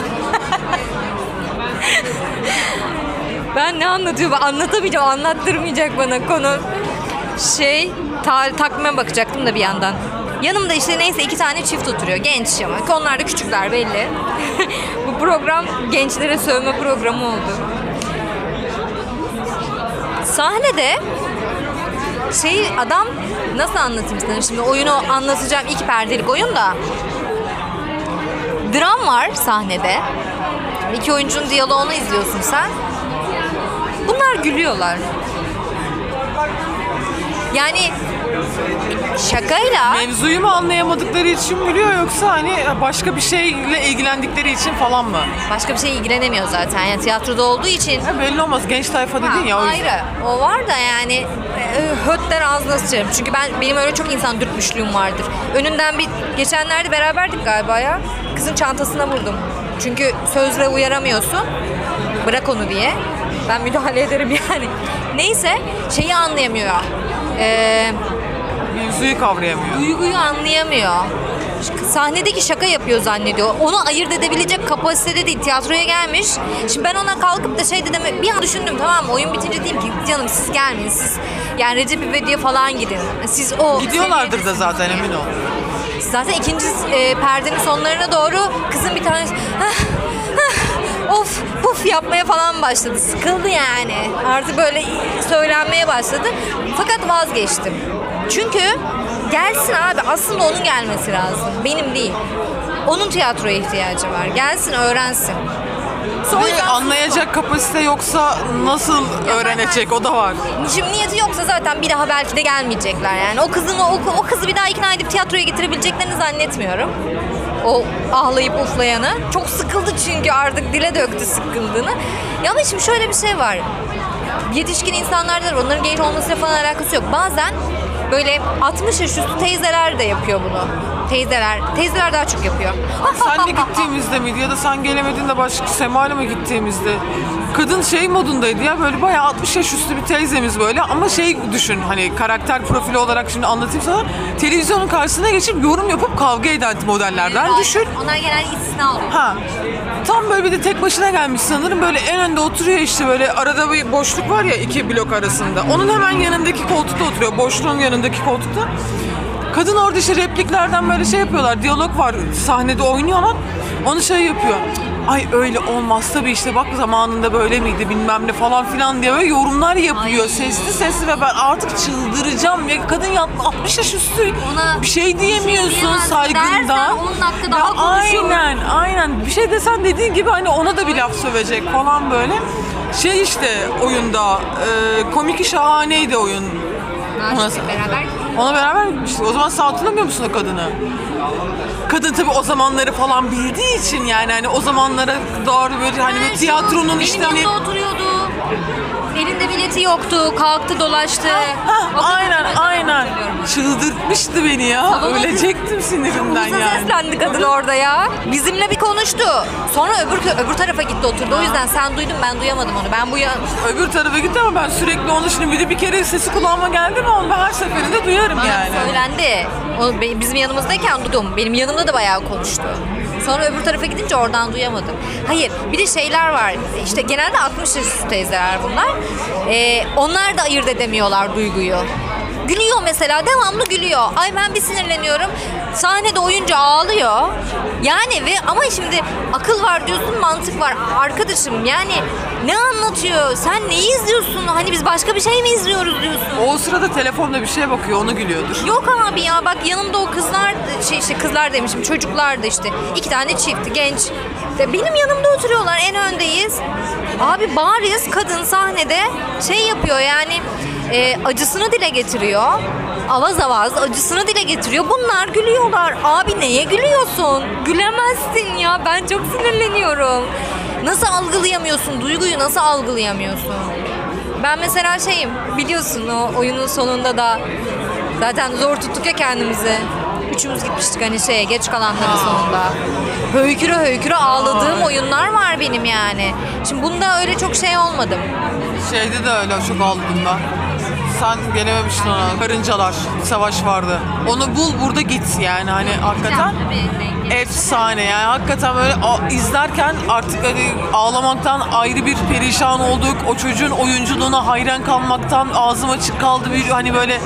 Ben ne anlatıyorum? Anlatamayacağım, anlattırmayacak bana konu. Şey, ta- takvime bakacaktım da bir yandan. Yanımda işte neyse iki tane çift oturuyor. Genç ama. Onlar da küçükler belli. Bu program gençlere sövme programı oldu. Sahnede şey adam, nasıl anlatayım sana şimdi, oyunu anlatacağım, iki perdelik oyun da. Dram var sahnede. İki oyuncunun diyaloğunu izliyorsun sen. Bunlar gülüyorlar. Yani şakayla... Mevzuyu mu anlayamadıkları için gülüyor yoksa hani başka bir şeyle ilgilendikleri için falan mı? Başka bir şey ilgilenemiyor zaten. Yani tiyatroda olduğu için... Ha, belli olmaz. Genç tayfa dedin ya o yüzden. Ayrı. O var da yani e, hötler ağzına sıçarım. Çünkü ben benim öyle çok insan dürtmüşlüğüm vardır. Önünden bir... Geçenlerde beraberdik galiba ya. Kızın çantasına vurdum. Çünkü sözle uyaramıyorsun. Bırak onu diye. Ben müdahale ederim yani. Neyse şeyi anlayamıyor. Eee... Mevzuyu kavrayamıyor. Duyguyu anlayamıyor. Sahnedeki şaka yapıyor zannediyor. Onu ayırt edebilecek kapasitede değil. Tiyatroya gelmiş. Şimdi ben ona kalkıp da şey dedim. Bir an düşündüm, tamam mı? Oyun bitince diyeyim ki canım siz gelmeyin. Siz yani Recep İvedik'e falan gidin. Siz o... Gidiyorlardır da zaten, emin ol. Zaten ikinci e, perdenin sonlarına doğru kızın bir tanesi of puf yapmaya falan başladı. Sıkıldı yani. Artık böyle söylenmeye başladı. Fakat vazgeçtim. Çünkü gelsin abi, aslında onun gelmesi lazım. Benim değil. Onun tiyatroya ihtiyacı var. Gelsin, öğrensin. O yüzden anlayacak kapasite yoksa nasıl öğrenecek, o da var. Şimdi niyeti yoksa zaten bir daha belki de gelmeyecekler yani. O kızın o, o kızı bir daha ikna edip tiyatroya getirebileceklerini zannetmiyorum. O ağlayıp uflayanı. Çok sıkıldı çünkü artık dile döktü sıkıldığını. Ya ama şimdi şöyle bir şey var. Yetişkin insanlar da onların genç olmasıyla falan alakası yok. Bazen böyle altmış yaş üstü teyzeler de yapıyor bunu. Teyzeler. Teyzeler daha çok yapıyor. Senle gittiğimizde miydi ya da sen gelemediğinde başka Sema'yla mı gittiğimizde kadın şey modundaydı ya, böyle bayağı altmış yaş üstü bir teyzemiz böyle, ama şey düşün, hani karakter profili olarak şimdi anlatayım sana, televizyonun karşısına geçip yorum yapıp kavga eden modellerden düşün. Onlar genelde istisna oluyor. Ha. Tam böyle bir de tek başına gelmiş sanırım, böyle en önde oturuyor, işte böyle arada bir boşluk var ya iki blok arasında. Onun hemen yanındaki koltukta oturuyor, boşluğun yanındaki koltukta. Kadın orada işte repliklerden böyle şey yapıyorlar, diyalog var, sahnede oynuyorlar. Onu şey yapıyor. Ay öyle olmaz tabii, işte bak zamanında böyle miydi bilmem ne falan filan diye böyle yorumlar yapıyor. Ay. Sesli sesli ve ben artık çıldıracağım. Ya kadın altmış yaş üstü, ona bir şey diyemiyorsun saygından. on dakika daha konuşuyor. Aynen aynen, bir şey desen dediğin gibi hani ona da bir laf sövecek falan böyle. Şey işte oyunda e, komiki şahaneydi oyun. Ona, beraber. Ona beraber gitmiştik. O zaman sen hatırlamıyor musun o kadını? Kadın tabii o zamanları falan bildiği için, yani hani o zamanlara doğru böyle hani Ha, tiyatronun benim işte hani... yanımda oturuyordu. Elinde bileti yoktu. Kalktı dolaştı. Ha, aynen aynen. Çıldırtmıştı beni ya. Salona ölecektim sinirimden yani. Seslendi kadın orada ya. Bizimle bir konuştu. Sonra öbür öbür tarafa gitti oturdu. O yüzden sen duydun, ben duyamadım onu. Ben bu ya... Öbür tarafa gitti ama ben sürekli onu, şimdi bir de bir kere sesi kulağıma geldi mi onu ben her seferinde duyarım bana yani. Söylendi. O bizim yanımızdayken duydum. Benim yanımda da bayağı konuştu. Sonra öbür tarafa gidince oradan duyamadım. Hayır, bir de şeyler var. İşte genelde altmış yaş üstü teyzeler bunlar. Ee, onlar da ayırt edemiyorlar duyguyu. Gülüyor mesela, devamlı gülüyor. Ay ben bir sinirleniyorum. Sahnede oyuncu ağlıyor. Yani ve ama şimdi akıl var diyorsun, mantık var. Arkadaşım yani ne anlatıyor? Sen neyi izliyorsun? Hani biz başka bir şey mi izliyoruz diyorsun? O sırada telefonda bir şeye bakıyor, onu gülüyordur. Yok abi ya, bak yanımda o kızlar, şey işte kızlar demişim, çocuklardı işte. İki tane çift, genç. Benim yanımda oturuyorlar, en öndeyiz. Abi bariz kadın sahnede şey yapıyor yani, e, acısını dile getiriyor. Avaz avaz acısını dile getiriyor. Bunlar gülüyorlar. Abi neye gülüyorsun? Gülemezsin ya. Ben çok sinirleniyorum. Nasıl algılayamıyorsun? Duyguyu nasıl algılayamıyorsun? Ben mesela şeyim, biliyorsun o oyunun sonunda da zaten zor tuttuk ya kendimizi. Üçümüz gitmiştik hani şeye, geç kalanların sonunda. Höyküre höyküre ağladığım oyunlar var benim yani. Şimdi bunda öyle çok şey olmadım. Şeyde de öyle çok ağladım ben. Sen gelememiştin ona. Karıncalar, savaş vardı. Onu bul burada git yani hani hakikaten. Efsane yani hakikaten böyle a- izlerken artık hani ağlamaktan ayrı bir perişan olduk. O çocuğun oyunculuğuna hayran kalmaktan ağzım açık kaldı. Bir hani böyle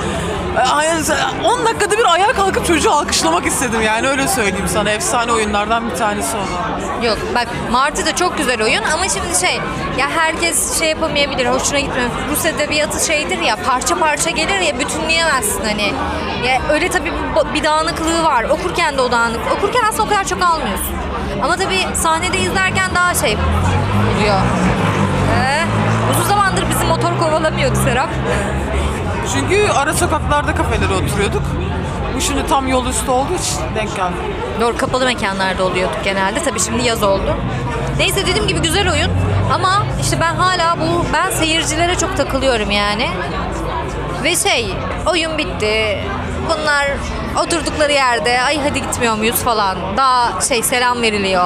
on dakikada bir ayağa kalkıp çocuğu alkışlamak istedim yani, öyle söyleyeyim sana. Efsane oyunlardan bir tanesi o. Yok bak, Martı da çok güzel oyun ama şimdi şey ya, herkes şey yapamayabilir, hoşuna gitmiyor. Rus edebiyatı şeydir ya, parça parça gelir ya, bütünleyemezsin hani. Ya öyle tabii bir dağınıklığı var. Okurken de o dağınık. Okurken aslında o kadar çok almıyorsun. Ama tabii sahnede izlerken daha şey oluyor. Ee, uzun zamandır bizi motor kovalamıyordu Serap. Çünkü ara sokaklarda kafelere oturuyorduk. Bu şimdi tam yol üstü olduğu için denk geldi. Doğru, kapalı mekanlarda oluyorduk genelde. Tabii şimdi yaz oldu. Neyse, dediğim gibi güzel oyun. Ama işte ben hala bu, ben seyircilere çok takılıyorum yani. Ve şey, oyun bitti. Bunlar oturdukları yerde ay hadi gitmiyor muyuz falan. Daha şey, selam veriliyor.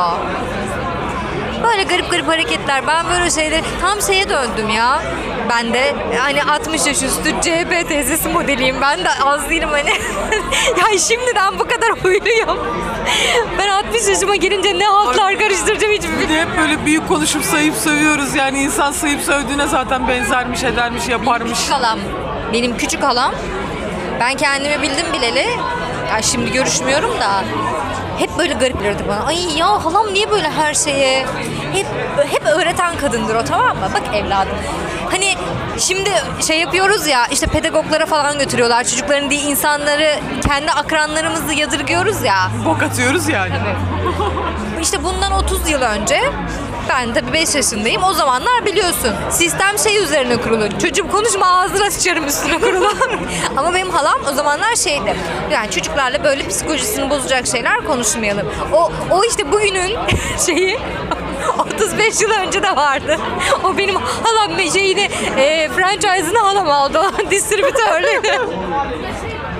Böyle garip garip hareketler. Ben böyle şeyleri tam şeye döndüm ya. Ben de hani altmış yaş üstü C H P teyzesi modeliyim. Ben de az değilim hani. Ya şimdiden bu kadar huyluyum. Ben altmış yaşıma gelince ne altlar karıştıracağım hiç bilmiyorum. Hep böyle büyük konuşup sayıp sövüyoruz yani, insan sayıp sövdüğüne zaten benzermiş, edermiş, yaparmış. Küçük halam. Benim küçük halam. Ben kendimi bildim bileli. Ya şimdi görüşmüyorum da. Hep böyle gariplerdi bana. Ay ya halam niye böyle her şeye? Hep hep öğreten kadındır o, tamam mı? Bak evladım. Hani şimdi şey yapıyoruz ya, işte pedagoglara falan götürüyorlar çocukların diye, insanları, kendi akranlarımızı yadırgıyoruz ya. Bok atıyoruz yani. Tabii. İşte bundan otuz yıl önce, ben tabii beş yaşındayım. O zamanlar biliyorsun sistem şey üzerine kurulu. Çocuğum konuşma, ağzına sıçarım üstüne kurulu. Ama benim halam o zamanlar şeydi. Yani çocuklarla böyle psikolojisini bozacak şeyler konuşmayalım. O o işte bugünün şeyi otuz beş yıl önce de vardı. O benim halam şeyini, e, franchise'ını halam aldı. Distribütörlüğünü.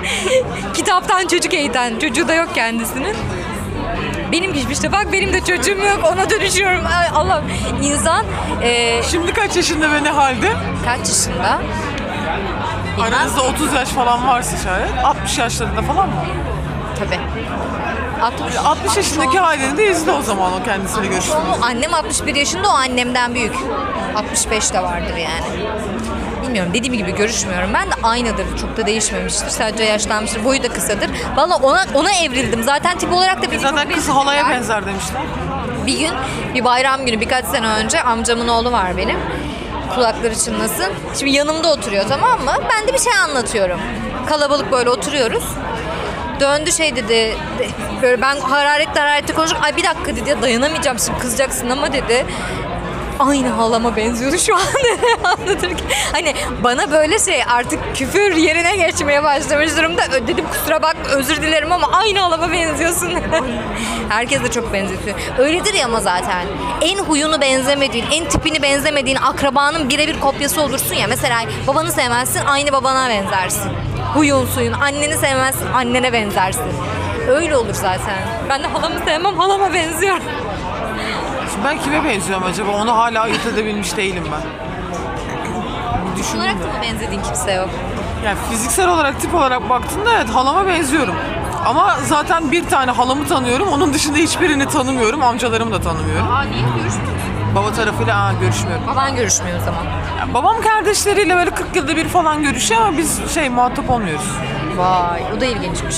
Kitaptan çocuk eğiten, çocuğu da yok kendisinin. Benim gibi işte bak benim de çocuğum yok, ona dönüşüyorum. Ay Allah, insan e, Şimdi kaç yaşında ve ne halde? kaç yaşında? Bilmem. Aranızda otuz yaş falan varsa şayet. altmış yaşlarında falan mı? Tabii. altmış, altmış yaşındaki halini de izle o zaman o kendisiyle görüştüğünüz. O annem altmış bir yaşında, o annemden büyük. altmış beş de vardır yani. Bilmiyorum, dediğim gibi görüşmüyorum. Ben de aynıdır. Çok da değişmemiştir. Sadece yaşlanmıştır. Boyu da kısadır. Valla ona ona evrildim. Zaten tip olarak da beni çok Zaten kız benziyor. halaya benzer demişler. Bir gün bir bayram günü birkaç sene önce amcamın oğlu var benim. Kulakları çınlasın. Şimdi yanımda oturuyor, tamam mı? Ben de bir şey anlatıyorum. Kalabalık böyle oturuyoruz. Döndü şey dedi, böyle ben hararetli hararetli konuşuyorum. Ay bir dakika dedi, ya dayanamayacağım şimdi, kızacaksın ama dedi. Aynı halama benziyordu şu an anlatırken. Hani bana böyle şey artık küfür yerine geçmeye başlamış durumda. Ö- Dedim kusura bak, özür dilerim ama aynı halama benziyorsun. Herkes de çok benzetiyor. Öyledir ya ama zaten. En huyunu benzemediğin, en tipini benzemediğin akrabanın birebir kopyası olursun ya. Mesela babanı sevmezsin, aynı babana benzersin. Huyun suyun. Anneni sevmezsin, annene benzersin. Öyle olur zaten. Ben de halamı sevmem, halama benziyorum. Ben kime benziyorum acaba? Onu hala ayırt edebilmiş değilim ben. Bir Düşünün olarak düşündüm da de. mı benzediğin kimse yok? Yani fiziksel olarak, tip olarak baktığında evet halama benziyorum. Ama zaten bir tane halamı tanıyorum. Onun dışında hiçbirini tanımıyorum. Amcalarımı da tanımıyorum. Aa, niye görüşmüyorsun? Baba tarafıyla aa, görüşmüyorum. Baban görüşmüyor o zaman. Yani babam kardeşleriyle böyle kırk yılda bir falan görüşüyor ama biz şey muhatap olmuyoruz. Vay, o da ilginçmiş.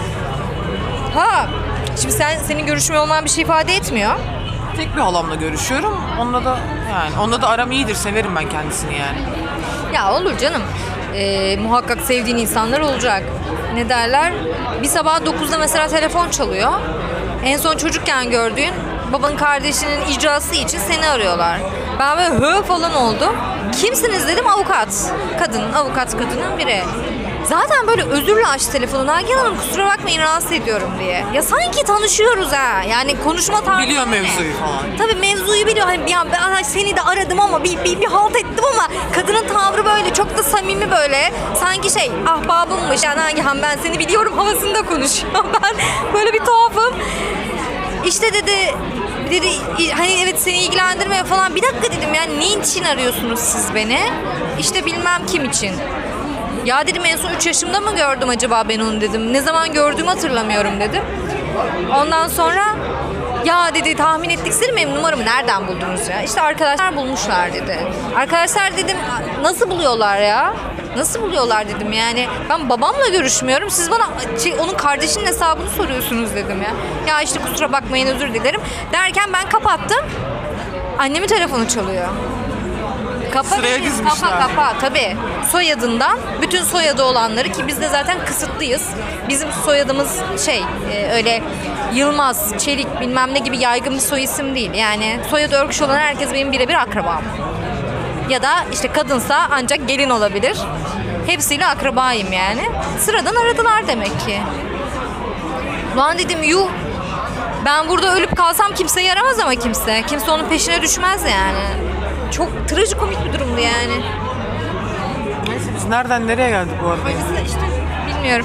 Ha, şimdi sen senin görüşmüyor olman bir şey ifade etmiyor. Tek bir halamla görüşüyorum. Onunla da yani onunla da aram iyidir. Severim ben kendisini yani. Ya olur canım. Ee, muhakkak sevdiğin insanlar olacak. Ne derler? Bir sabah dokuzda mesela telefon çalıyor. En son çocukken gördüğün babanın kardeşinin icrası için seni arıyorlar. Ben böyle hı falan oldum. Kimsiniz dedim, avukat. Kadın, avukat kadının biri. Zaten böyle özürle açtı telefonu. Nagihan Hanım kusura bakmayın rahatsız ediyorum diye. Ya sanki tanışıyoruz ha. Yani konuşma tarzı. Biliyor ne? mevzuyu falan. Tabii mevzuyu biliyor. Hani ya ben seni de aradım ama bir, bir, bir halt ettim ama kadının tavrı böyle çok da samimi böyle. Sanki şey ahbabımmış. Yani Nagihan ben seni biliyorum havasında konuşuyor. Ben böyle bir tuhafım. İşte dedi dedi hani evet seni ilgilendirmiyor falan. Bir dakika dedim, yani ne için arıyorsunuz siz beni? İşte bilmem kim için. Ya dedim en son üç yaşımda mı gördüm acaba ben onu dedim. Ne zaman gördüğümü hatırlamıyorum dedim. Ondan sonra ya dedi tahmin ettik, senin benim numaramı nereden buldunuz ya? İşte arkadaşlar bulmuşlar dedi. Arkadaşlar dedim nasıl buluyorlar ya? Nasıl buluyorlar dedim yani. Ben babamla görüşmüyorum. Siz bana şey, onun kardeşinin hesabını soruyorsunuz dedim ya. Ya işte kusura bakmayın özür dilerim. Derken ben kapattım. Annemin telefonu çalıyor. Kapa Sıraya dedi, dizmişler. Kapa kapa tabii. Soyadından bütün soyadı olanları, ki biz de zaten kısıtlıyız. Bizim soyadımız şey e, öyle Yılmaz, Çelik bilmem ne gibi yaygın bir soy isim değil. Yani soyadı örgüş olan herkes benim birebir akrabam. Ya da işte kadınsa ancak gelin olabilir. Hepsiyle akrabayım yani. Sıradan aradılar demek ki. Ulan dedim yuh. Ben burada ölüp kalsam kimse yaramaz ama kimse. Kimse onun peşine düşmez yani. Çok trajikomik bir durumdu yani. Neyse biz nereden nereye geldik bu arada? Polise işte bilmiyorum.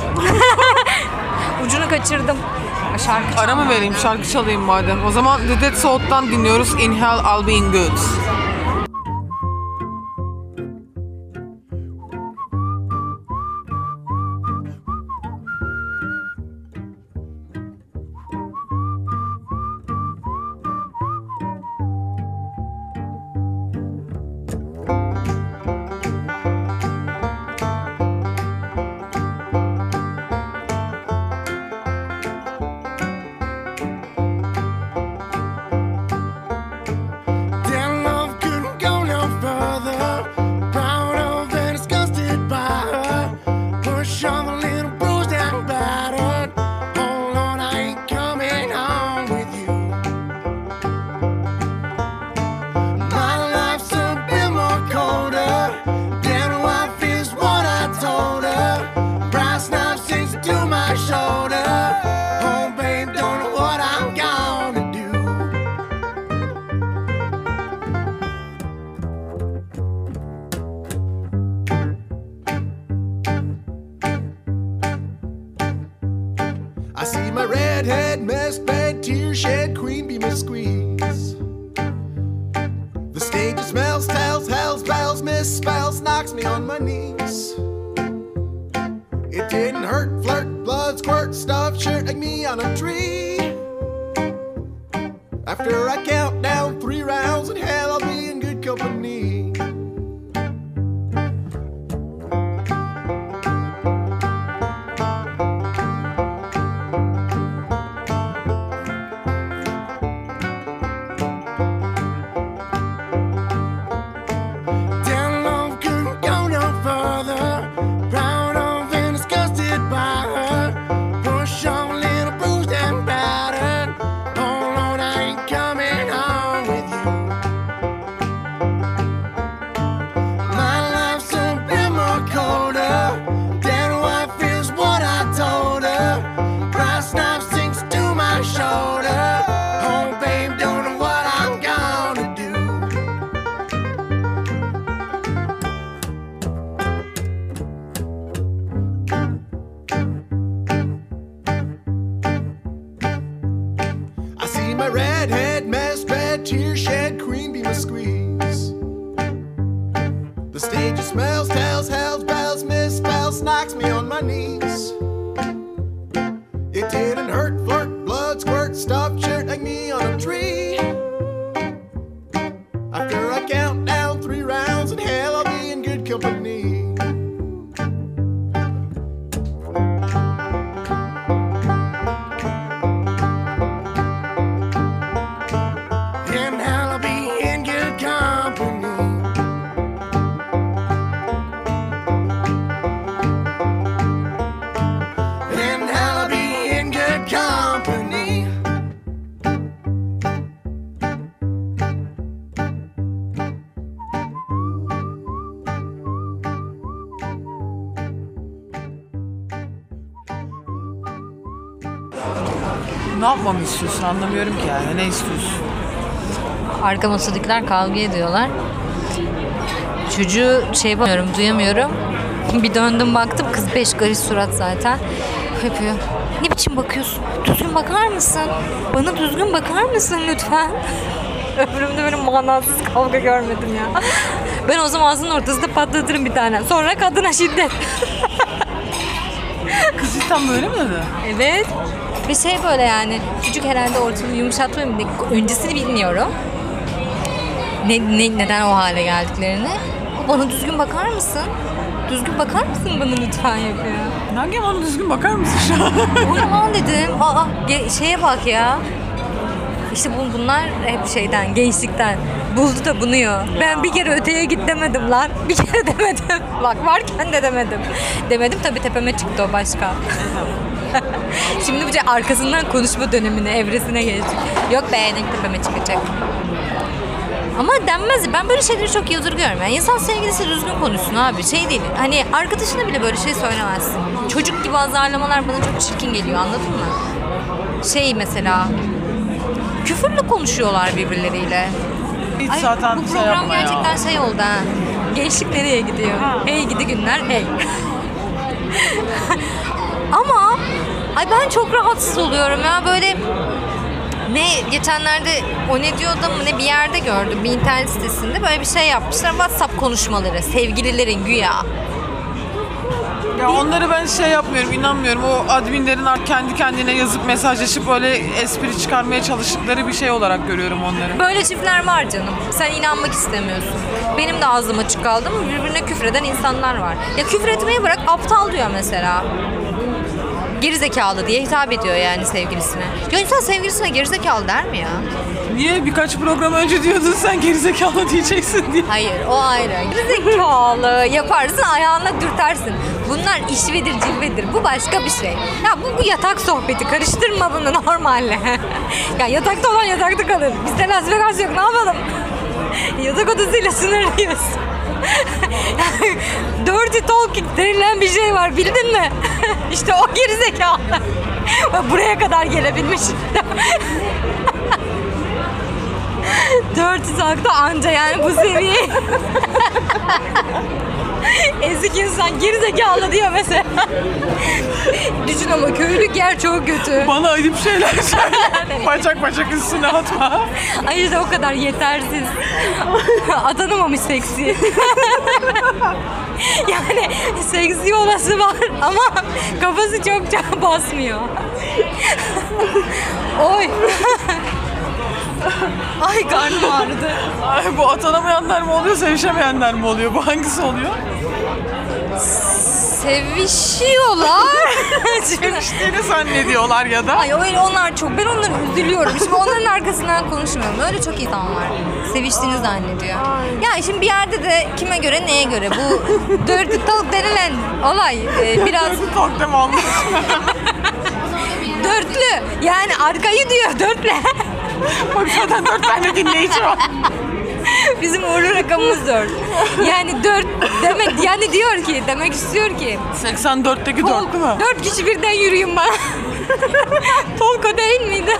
Ucunu kaçırdım. Şarkı Ara mı vereyim, şarkı çalayım madem. O zaman The Dead South'tan dinliyoruz. In Hell I'll Be in Good. Then love misspells, knocks me on my knees. It didn't hurt, flirt, blood, squirt, stuff, shirt like me on a tree. After I count down three rounds in hell, I'll be in good company. Ne yapmamı istiyorsun anlamıyorum ki yani. Ne istiyorsun? Arka masadakiler kavga ediyorlar. Çocuğu şey yapamıyorum, duyamıyorum. Bir döndüm baktım, kız beş karış surat zaten. Yapıyor. Ne biçim bakıyorsun? Düzgün bakar mısın? Bana düzgün bakar mısın lütfen? Ömrümde böyle manasız kavga görmedim ya. Ben o zaman ağzının ortasında patlatırım bir tane. Sonra kadına şiddet. Kız tam böyle mi dedi? Evet. Bir şey böyle yani. Çocuk herhalde ortalığı yumuşatmıyor mu? Öncesini bilmiyorum. Ne, ne, neden o hale geldiklerini. Bana düzgün bakar mısın? Düzgün bakar mısın bana lütfen yapıyor. Hangi bana düzgün bakar mısın şu an? Uyuman dedim. Aa, ge- şeye bak ya. İşte bu, bunlar hep şeyden, gençlikten. Buldu da bunuyor. Ben bir kere öteye git demedim lan. Bir kere demedim. Bak varken de demedim. Demedim tabii, tepeme çıktı o başka. Şimdi bu şey arkasından konuşma dönemine, evresine geçtik. Yok be, ne tepeme çıkacak. Ama denmez. Ben böyle şeyleri çok yadırgıyorum. Yani insan sevgilisi düzgün konuşsun abi. Şey değil. Hani arkadaşına bile böyle şey söylemezsin. Çocuk gibi azarlamalar bana çok çirkin geliyor, anladın mı? Şey mesela küfürlü konuşuyorlar birbirleriyle. Hiç Ay, zaten bu şey program yapma gerçekten ya. şey oldu ha. Gençlik nereye gidiyor? Ha. Hey gidi günler, hey. Ama ay ben çok rahatsız oluyorum ya böyle. Ne geçenlerde o ne diyordu mu ne bir yerde gördüm, bir internet sitesinde böyle bir şey yapmışlar, WhatsApp konuşmaları sevgililerin güya. Ya onları ben şey yapmıyorum, inanmıyorum. O adminlerin kendi kendine yazıp mesajlaşıp öyle espri çıkarmaya çalıştıkları bir şey olarak görüyorum onları. Böyle çiftler var canım. Sen inanmak istemiyorsun. Benim de ağzım açık kaldı ama birbirine küfreden insanlar var. Ya küfür etmeyi bırak, aptal diyor mesela. Gerizekalı diye hitap ediyor yani sevgilisine. Ya insan sevgilisine gerizekalı der mi ya? Niye? Birkaç program önce diyordun sen gerizekalı diyeceksin diye. Hayır, o ayrı. Gerizekalı yaparsın, ayağına dürtersin. Bunlar işvedir, cilvedir. Bu başka bir şey. Ya bu, bu yatak sohbeti. Karıştırma bunu normalle. Ya yatakta olan yatakta kalır. Bizde Las Vegas yok, ne yapalım? Yatak odasıyla sınırlıyız. Dirty talking denilen bir şey var, bildin mi? İşte o gerizekalı. Buraya kadar gelebilmiş. Dirty Talk'ta anca yani bu seviye. Ezik insan gerizekalı diyor mesela. Düşün ama köylük yer çok kötü. Bana ayıp şeyler söyle. Bacak bacak üstüne atma. Ay işte o kadar yetersiz. Atanamamış seksi. Yani seksi olası var ama kafası çok basmıyor. Oy. Ay karnım ağrıdı. Ay, bu atanamayanlar mı oluyor, sevişemeyenler mi oluyor? Bu hangisi oluyor? Sevişiyorlar. Seviştiğini zannediyorlar ya da. Ay öyle onlar çok. Ben onları üzülüyorum. Şimdi onların arkasından konuşmuyorum. Öyle çok insan var. Seviştiğini zannediyor. Ya şimdi bir yerde de kime göre neye göre bu dirty talk denilen olay e, biraz Talk deme olmuş. dörtlü. Yani arkayı diyor dörtle. Bak zaten dört tane dinleyici var. Bizim uğurlu rakamımız dört. Yani dört demek yani diyor ki demek istiyor ki seksen dörtteki dört değil mi? dört kişi birden yürüyün bana. Tolko değil miydi?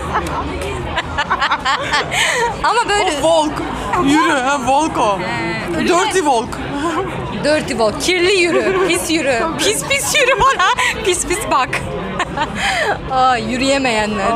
Ama böyle O Volk. Yürü ha Volk o. öyle Dirty Volk. dirty walk, kirli yürü, pis yürü, pis pis yürü bana, pis pis bak. Aa, yürüyemeyenler.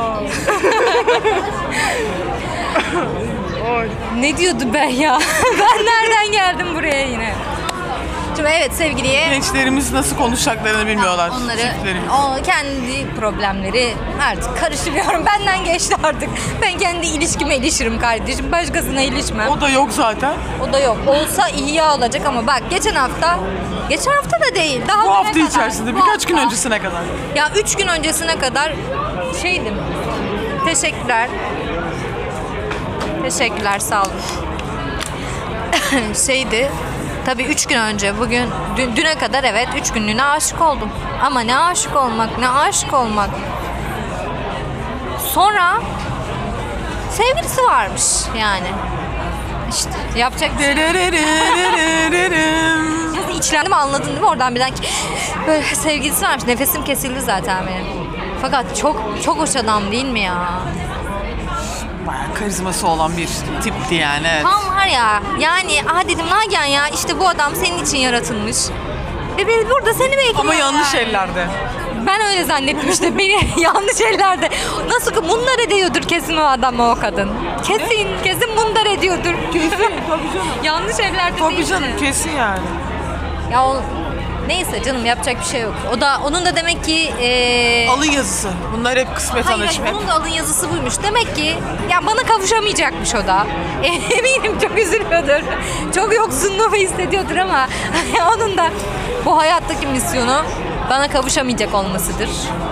Ne diyordu ben ya? Ben nereden geldim buraya yine? Şimdi evet sevgiliye Gençlerimiz nasıl konuşacaklarını bilmiyorlar. onları, Çiftlerimiz. o kendi problemleri artık karışmıyorum. Benden geçti artık. Ben kendi ilişkime ilişirim kardeşim. Başkasına ilişmem. O da yok zaten. O da yok. Olsa iyi olacak ama bak geçen hafta, geçen hafta da değil. Daha Bu düne hafta kadar, içerisinde bu birkaç gün hafta- öncesine kadar. Ya üç gün öncesine kadar şeydim. Teşekkürler. Teşekkürler sağ olun. Şeydi. Tabii üç gün önce bugün dün, düne kadar evet üç günlüğüne aşık oldum. Ama ne aşık olmak ne aşık olmak. Sonra sevgilisi varmış yani. İşte yapacak bir şey. Nasıl içlendim anladın değil mi? Oradan birden ki böyle sevgilisi varmış. Nefesim kesildi zaten benim. Fakat çok çok hoş adam değil mi ya? Bayağı karizması olan bir tipti yani. Evet. Tam var ya. Yani ah dedim Nagihan ya işte bu adam senin için yaratılmış. Ve biz burada seni bekliyor. Ama yanlış yani. ellerde. Ben öyle zannettim işte beni yanlış ellerde. Nasıl ki mundar ediyordur kesin o adam o kadın. Kesin kesin mundar ediyordur. Kesin tabii canım. Yanlış ellerde Tabii değilse. canım kesin yani. Ya o, neyse canım yapacak bir şey yok. O da onun da demek ki eee Alın yazısı. Bunlar hep kısmet hayır, anlaşım. hayır, Hep onun da alın yazısı buymuş. Demek ki ya bana kavuşamayacakmış o da. Eminim çok üzülüyordur. Çok yoksunluğu hissediyordur ama onun da bu hayattaki misyonu bana kavuşamayacak olmasıdır.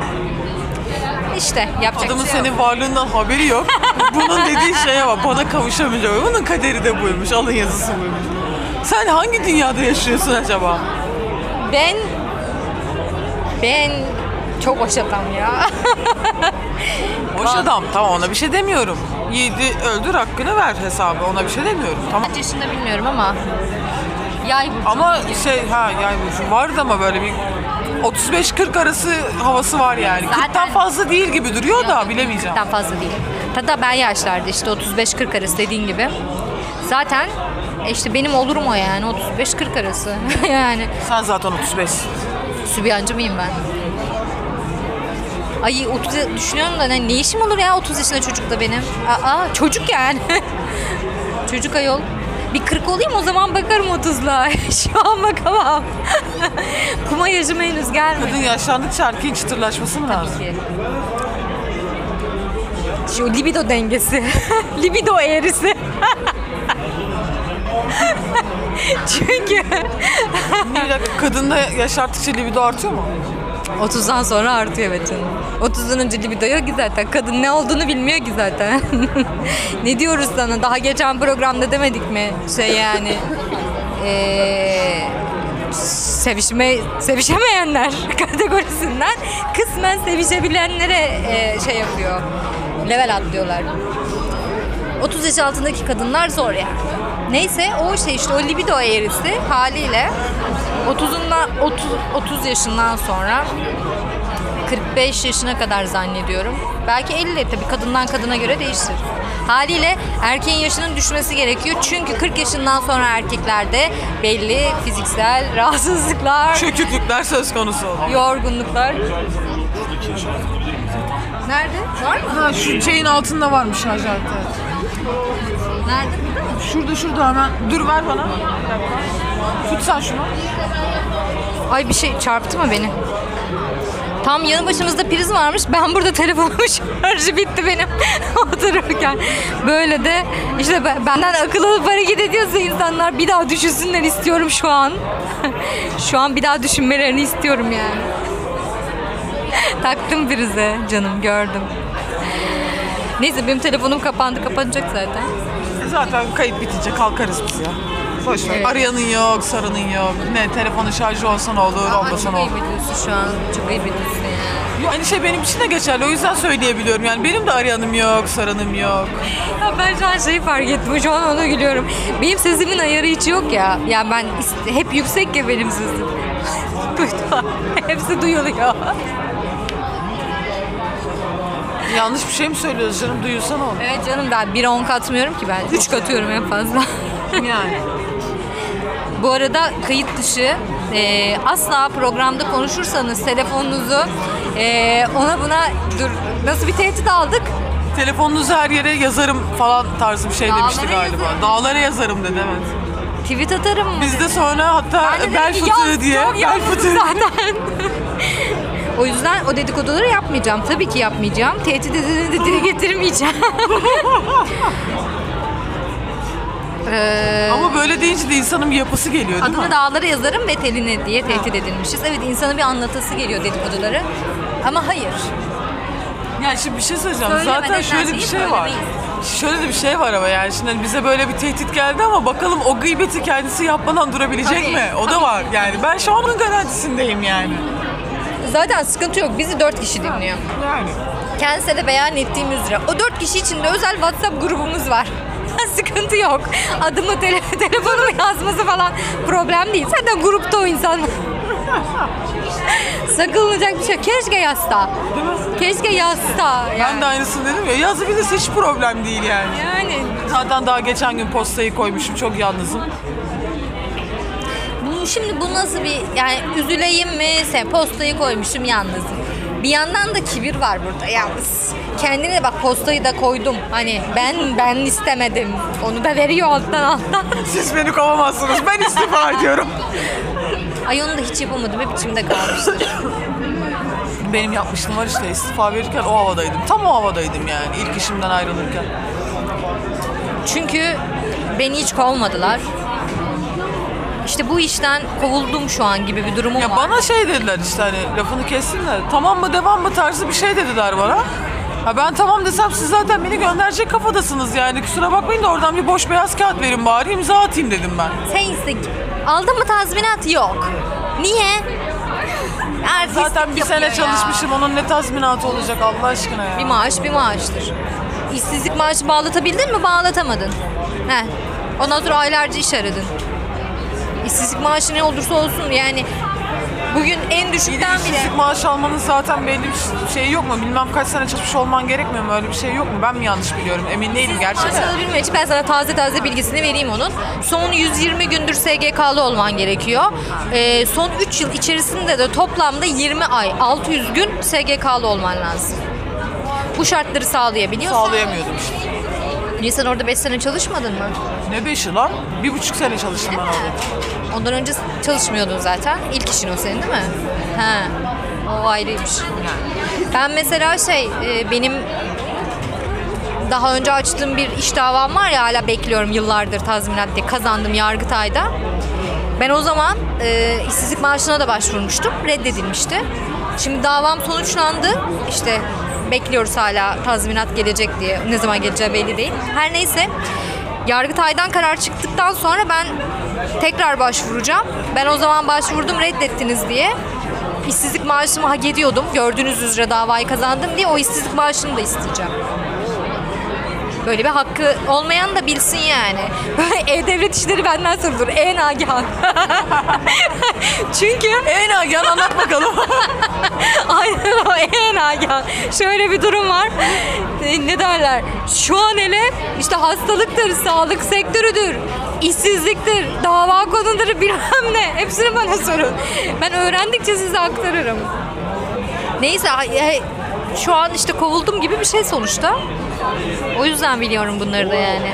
İşte yapacak adamın bir şey yok. senin varlığından haberi yok. Bunun dediği şeye bak. Bana kavuşamayacak. Bunun kaderi de buymuş. Alın yazısı buymuş. Sen hangi dünyada yaşıyorsun acaba? Ben ben çok hoş adam ya. Hoş adam. Tamam ona bir şey demiyorum. Yiğidi öldür hakkını ver hesabı. Ona bir şey demiyorum. Tamam. Kaç yaşında bilmiyorum ama yay burcu. Ama şey ha yay burcu vardı ama böyle bir otuz beş kırk arası havası var yani. Zaten- kırktan fazla değil gibi duruyor da bilemeyeceğim. Daha fazla değil. Hatta ben yaşlarda işte otuz beş kırk arası dediğin gibi. Zaten e işte benim olurum o yani otuz beş kırk arası. Yani Sen zaten otuz beş. sübyancı mıyım ben? Ay otuz düşünüyorum da ne, ne işim olur ya otuz yaşında çocukta benim. Aa çocuk yani. Çocuk ayol. Bir kırk olayım o zaman bakarım otuzla. Şu an bakamam. Kuma yaşıma henüz gelmedi. Kadın yaşlandıkça erkeğin çıtırlaşması mı lazım? Ki. Şu libido dengesi. Libido eğrisi. Çünkü Bir dakika, kadında yaş arttıkça libido artıyor mu? otuzdan sonra artıyor evet canım. otuzdan önce libido yok ki zaten. Kadın ne olduğunu bilmiyor ki zaten. Ne diyoruz sana? Daha geçen programda demedik mi? Şey yani... Eee... Sevişme, sevişemeyenler kategorisinden kısmen sevişebilenlere e, şey yapıyor. Level atlıyorlar. otuz yaş altındaki kadınlar zor yani. Neyse o şey işte o libido eğrisi haliyle otuzundan otuz, otuz yaşından sonra kırk beş yaşına kadar zannediyorum. Belki elli tabii kadından kadına göre değişir. Haliyle erkeğin yaşının düşmesi gerekiyor. Çünkü kırk yaşından sonra erkeklerde belli fiziksel rahatsızlıklar, Çöküklükler söz konusu oluyor. yorgunluklar. Nerede? Var mı? Ha, şu şeyin altında varmış şarj aleti. Nerede? Burada mı? Şurada şurada hemen. Dur ver bana. Tut sen şunu. Ay bir şey çarptı mı beni? Tam yanı başımızda priz varmış. Ben burada telefonumun şarjı bitti benim otururken. Böyle de işte benden akıl alıp hareket ediyorsa insanlar bir daha düşünsünler istiyorum şu an. Şu an bir daha düşünmelerini istiyorum yani. Taktım prize canım, gördüm. Neyse benim telefonum kapandı, kapanacak zaten. Zaten kayıt bitince kalkarız biz ya. Boş ver. Evet. Arayanın yok, saranın yok. Ne telefonun şarjı olsa ne olur, Aa, olmasa çok ne iyi olur. biliyorsun şu an. Çok iyi biliyorsun yani. Yo, aynı şey benim için de geçerli. O yüzden söyleyebiliyorum. Yani benim de arayanım yok, saranım yok. Ya ben şu an şeyi fark ettim. Şu an ona gülüyorum. Benim sesimin ayarı hiç yok ya. Yani ben ist- hep yüksek ya benim sesim. Duydu. Hepsi duyuluyor. Yanlış bir şey mi söylüyoruz canım? Duyulsa ne olur? Evet canım, ben bire on katmıyorum ki ben. üç katıyorum en fazla. Yani. Bu arada kayıt dışı e, asla programda konuşursanız telefonunuzu e, ona buna dur nasıl bir tehdit aldık? Telefonunuzu her yere yazarım falan tarzı bir şey Dağlara demişti galiba. yazarım. Dağlara yazarım dedi, evet. Tweet atarım. Biz de sonra hatta Ben de bel dedim ki, fıtığı yaz, diye. çok Bel yazdım fıtığı. zaten. O yüzden o dedikoduları yapmayacağım. Tabii ki yapmayacağım. Tehdit edileni de dile getirmeyeceğim. ee, Ama böyle deyince de insanın bir yapısı geliyor değil adını mi? dağlara yazarım ve teline diye tehdit edilmişiz. Evet, insanın bir anlatası geliyor dedikoduları. Ama hayır. Yani şimdi bir şey söyleyeceğim. Söylemeden Zaten şöyle bir şeyi şey var. söylemeyiz. Şöyle de bir şey var ama yani şimdi bize böyle bir tehdit geldi ama bakalım o gıybeti kendisi yapmadan durabilecek Tabii, mi? O da tabii. var yani. Ben şu an onun garantisindeyim yani. Zaten sıkıntı yok. Bizi dört kişi dinliyor. Yani. Kendisine de beyan ettiğimiz üzere. O dört kişi için de özel WhatsApp grubumuz var. Sıkıntı yok. Adımı, tele, telefonumu yazması falan problem değil. Zaten grupta o insan. Sakınılacak bir şey. Keşke yazsa. Keşke yazsa. Yani. Ben de aynısını dedim ya. Yazabilirse hiç problem değil yani. Yani Zaten daha geçen gün postayı koymuşum. Çok yalnızım. bu, şimdi bu nasıl bir, yani üzüleyim mi? Sen postayı koymuşum, yalnızım. Bir yandan da kibir var burada yalnız. Kendine bak, postayı da koydum. Hani ben ben istemedim. Onu da veriyor alttan alttan. Siz beni kovamazsınız. Ben istifa ediyorum. Ay onu da hiç yapamadım. Hep içimde kalmıştır. Benim yapmışlığım var işte. İstifa verirken o havadaydım. Tam o havadaydım yani. İlk işimden ayrılırken. Çünkü beni hiç kovmadılar. İşte bu işten kovuldum şu an gibi bir durumum Ya var. bana şey dediler işte, hani lafını kestim de tamam mı devam mı tarzı bir şey dediler bana. Ha ben tamam desem siz zaten beni gönderecek kafadasınız yani, kusura bakmayın da oradan bir boş beyaz kağıt verin bari, imza atayım dedim ben. Sen iste. Aldın mı tazminat? Yok. Niye? Artistlik Zaten bir yapıyor sene ya. çalışmışım, onun ne tazminatı olacak Allah aşkına ya. Bir maaş bir maaştır. İşsizlik maaşı bağlatabildin mi? Bağlatamadın. Heh. Ondan sonra aylarca iş aradın. İşsizlik maaşı ne olursa olsun yani bugün en İyi de düşükten bile. işsizlik maaşı almanın zaten belli bir şey yok mu? Bilmem kaç sene çalışmış olman gerekmiyor mu? Öyle bir şey yok mu? Ben mi yanlış biliyorum? Emin değilim Maaş gerçekten. alabilmek için ben sana taze taze bilgisini vereyim onun. Son yüz yirmi gündür S G K'lı olman gerekiyor. Ee, son üç yıl içerisinde de toplamda yirmi ay, altı yüz gün S G K'lı olman lazım. Bu şartları sağlayabiliyorsan. Sağlayamıyordum işte. Niye, sen orada beş sene çalışmadın mı? Ne beşi lan? Bir buçuk sene çalıştım ben orada. Ondan önce çalışmıyordun zaten. İlk işin o senin değil mi? He. O ayrıymış. Ben mesela şey, e, benim daha önce açtığım bir iş davam var ya, hala bekliyorum yıllardır tazminat diye, kazandım Yargıtay'da. Ben o zaman e, işsizlik maaşına da başvurmuştum. Reddedilmişti. Şimdi davam sonuçlandı. İşte bekliyoruz hala tazminat gelecek diye. Ne zaman geleceği belli değil. Her neyse. Yargıtay'dan karar çıktıktan sonra ben tekrar başvuracağım. Ben o zaman başvurdum, reddettiniz diye. İşsizlik maaşımı hak ediyordum. Gördüğünüz üzere davayı kazandım diye o işsizlik maaşını da isteyeceğim. Böyle bir hakkı olmayan da bilsin yani. Böyle e-devlet işleri benden sorulur. E-Nagihan. Çünkü E-Nagihan anlat bakalım. aynen o e-Nagihan. Şöyle bir durum var. E, ne derler? Şu an hele işte hastalıktır, sağlık sektörüdür, işsizliktir, dava konuları bilmem ne. Hepsini bana sorun. Ben öğrendikçe size aktarırım. Neyse e, şu an işte kovuldum gibi bir şey sonuçta. O yüzden biliyorum bunları da yani.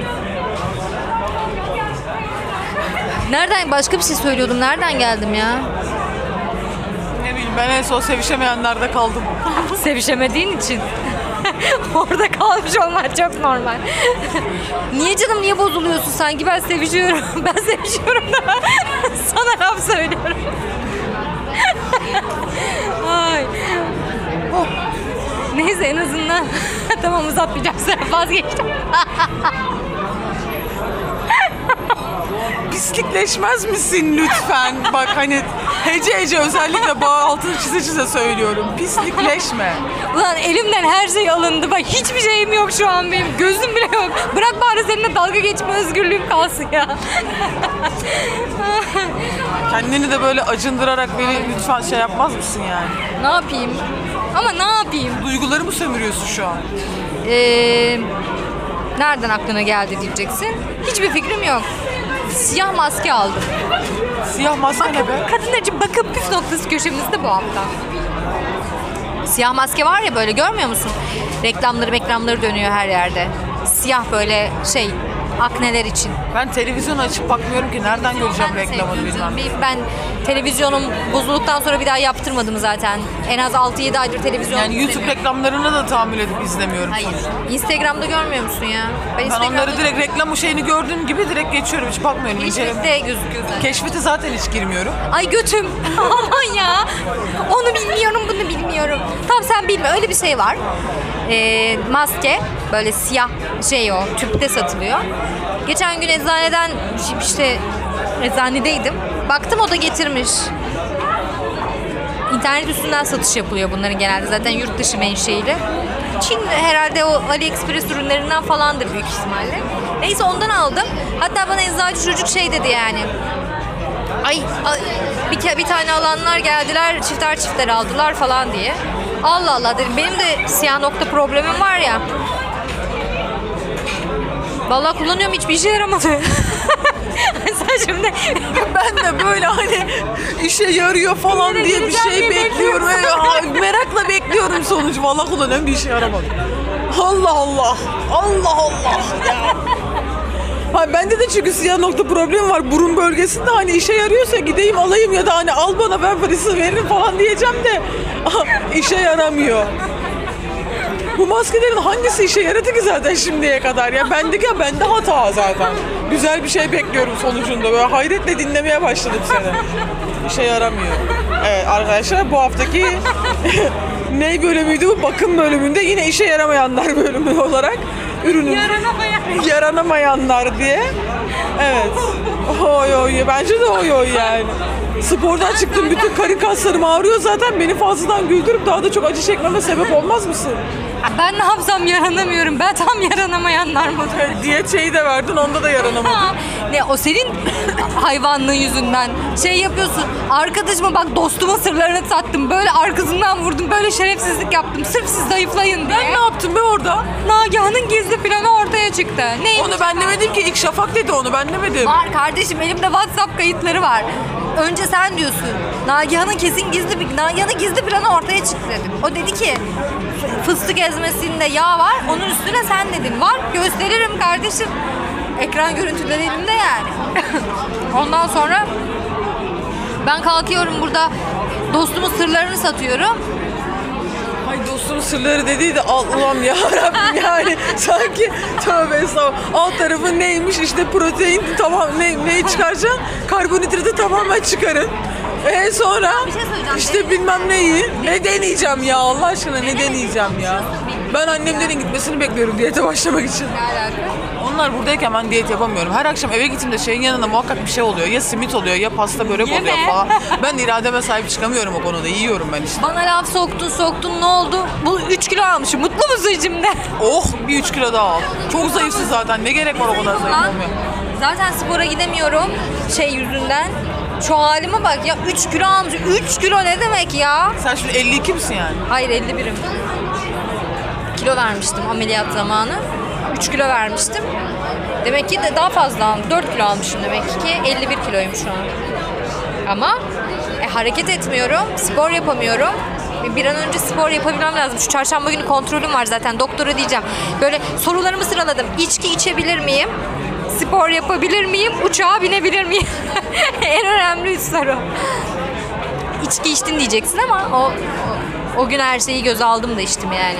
Nereden başka bir şey söylüyordum. Nereden geldim ya? Ne bileyim ben en son sevişemeyenlerde kaldım. Sevişemediğin için. Orada kalmış olman çok normal. Niye canım, niye bozuluyorsun? Sanki ben sevişiyorum. Ben sevişiyorum da sana laf söylüyorum. Ay. Oh. Neyse en azından tamam uzatmayacağım, sen vazgeçtim. Pislikleşmez misin lütfen? Bak hani hece hece özellikle bağ altını çize çize söylüyorum. Pislikleşme. Ulan elimden her şey alındı. Bak hiçbir şeyim yok şu an benim. Gözüm bile yok. Bırak bari seninle dalga geçme özgürlüğüm kalsın ya. Kendini de böyle acındırarak beni lütfen şey yapmaz mısın yani? Ne yapayım? Ama ne yapayım? Duygularımı sömürüyorsun şu an. Ee, nereden aklına geldi diyeceksin. Hiçbir fikrim yok. Siyah maske aldım. Siyah maske ne be? Kadınlar için bakım püf noktası köşemizde bu hafta. Siyah maske var ya, böyle görmüyor musun? Reklamları reklamları dönüyor her yerde. Siyah böyle şey, akneler için. Ben televizyon açıp bakmıyorum ki nereden göreceğim Ben de reklamını sevmiyorum bilmem. canım. Ben televizyonum bozulduktan sonra bir daha yaptırmadım zaten. En az altı yedi aydır televizyon Yani YouTube izlemiyorum. reklamlarını da tahammül edip izlemiyorum. Hayır. Instagram'da görmüyor musun ya? Ben, Ben onları direkt reklam şeyini gördüğüm gibi direkt geçiyorum. Hiç bakmıyorum. İncelem- Keşfette gözüküyor zaten. Keşfete zaten hiç girmiyorum. Ay götüm. Aman ya. Onu bilmiyorum, bunu bilmiyorum. Tamam sen bilme. Öyle bir şey var. Ee, maske. Böyle siyah şey o. Tüpte satılıyor. Geçen gün eczaneden işte eczanedeydim. Baktım o da getirmiş. İnternet üstünden satış yapılıyor bunların genelde. Zaten yurt dışı menşeili. Çin herhalde o AliExpress ürünlerinden falandır büyük ihtimalle. Neyse ondan aldım. Hatta bana eczacı çocuk şey dedi yani. Ay, ay bir, ke- bir tane alanlar geldiler, çifter çifter aldılar falan diye. Allah Allah dedim. Benim de siyah nokta problemim var ya. Vallahi kullanıyorum, hiçbir işe yaramadı. Sen şimdi Ben de böyle hani işe yarıyor falan Nereye diye bir gideceğim şey diye bekliyorum. bekliyorsun. Evet, ha, merakla bekliyorum sonucu. Vallahi kullanıyorum, bir işe yaramadı. Allah Allah. Allah Allah. Ya. Ha, bende de çünkü siyah nokta problemi var burun bölgesinde, hani işe yarıyorsa gideyim alayım ya da hani al bana ben parasını veririm falan diyeceğim de aha, işe yaramıyor. Bu maskelerin hangisi işe yaradı ki zaten şimdiye kadar ya? Bendeki ya bende hata zaten. Güzel bir şey bekliyorum sonucunda. Böyle hayretle dinlemeye başladım seni. İşe yaramıyor. Evet arkadaşlar, bu haftaki ne bölümüydü bu? Bakım bölümünde yine işe yaramayanlar bölümü olarak ürünün yaranamayan. yaranamayanlar diye. Evet. Oy oy, bence de oy oy yani. Spordan çıktım, bütün karın kaslarım ağrıyor zaten, beni fazladan güldürüp daha da çok acı çekmeme sebep olmaz mısın? Ben ne yapsam yaranamıyorum. Ben tam yaranamayanlar mı? Diyet şeyi de verdin, onda da yaranamadım. Ha, ne o senin hayvanlığın yüzünden şey yapıyorsun. Arkadaşıma bak, dostumun sırlarını sattım. Böyle arkasından vurdum. Böyle şerefsizlik yaptım. Sırf siz zayıflayın diye. Ben ne yaptım be orada? Nagihan'ın gizli planı ortaya çıktı. Neymiş? Onu ben demedim ki, ilk Şafak dedi onu, ben demedim. Var kardeşim, elimde WhatsApp kayıtları var. Önce sen diyorsun. Nagihan'ın kesin gizli bir Nagihan'ın gizli planı ortaya çıktı dedim. O dedi ki fıstık ezmesinde yağ var. Onun üstüne sen dedin. Var, gösteririm kardeşim. Ekran görüntüleri elimde yani. Ondan sonra ben kalkıyorum burada dostumun sırlarını satıyorum. Ay dostum sırları dediydi, Allah'ım ya Rabbim yani sanki tövbe estağfurullah. Alt tarafı neymiş işte, protein tamam, ne, neyi çıkaracaksın? Karbonhidratı tamamen çıkarın. E sonra Bir şey söyleyeceğim. işte bilmem neyi. Ne deneyeceğim ya Allah aşkına, ne deneyeceğim ya. Ben annemlerin gitmesini bekliyorum diyete başlamak için. Ne alaka? onlar buradayken ben diyet yapamıyorum. Her akşam eve gittiğimde şeyin yanında muhakkak bir şey oluyor. Ya simit oluyor ya pasta börek Yeme. oluyor falan. Ben irademe sahip çıkamıyorum o konuda. Yiyorum ben işte. Bana laf soktun soktun ne oldu? Bu üç kilo almışım. Mutlu musun şimdi? Oh bir üç kilo daha al. Çok zayıfsın zaten. Ne gerek var o kadar zayıf Lan, olmaya? zaten spora gidemiyorum şey yüzünden. Şu halime bak ya, üç kilo almışım. üç kilo ne demek ya? Sen şimdi elli iki misin yani? Hayır, elli birim. Kilo vermiştim ameliyat zamanı. üç kilo vermiştim. Demek ki de daha fazla almışım. dört kilo almışım demek ki. elli bir kiloyum şu an. Ama e, hareket etmiyorum. Spor yapamıyorum. Bir an önce spor yapabilmem lazım. Şu çarşamba günü kontrolüm var zaten. Doktora diyeceğim. Böyle sorularımı sıraladım. İçki içebilir miyim? Spor yapabilir miyim? Uçağa binebilir miyim? En önemli üç soru. İçki içtin diyeceksin ama o o gün her şeyi göze aldım da içtim yani.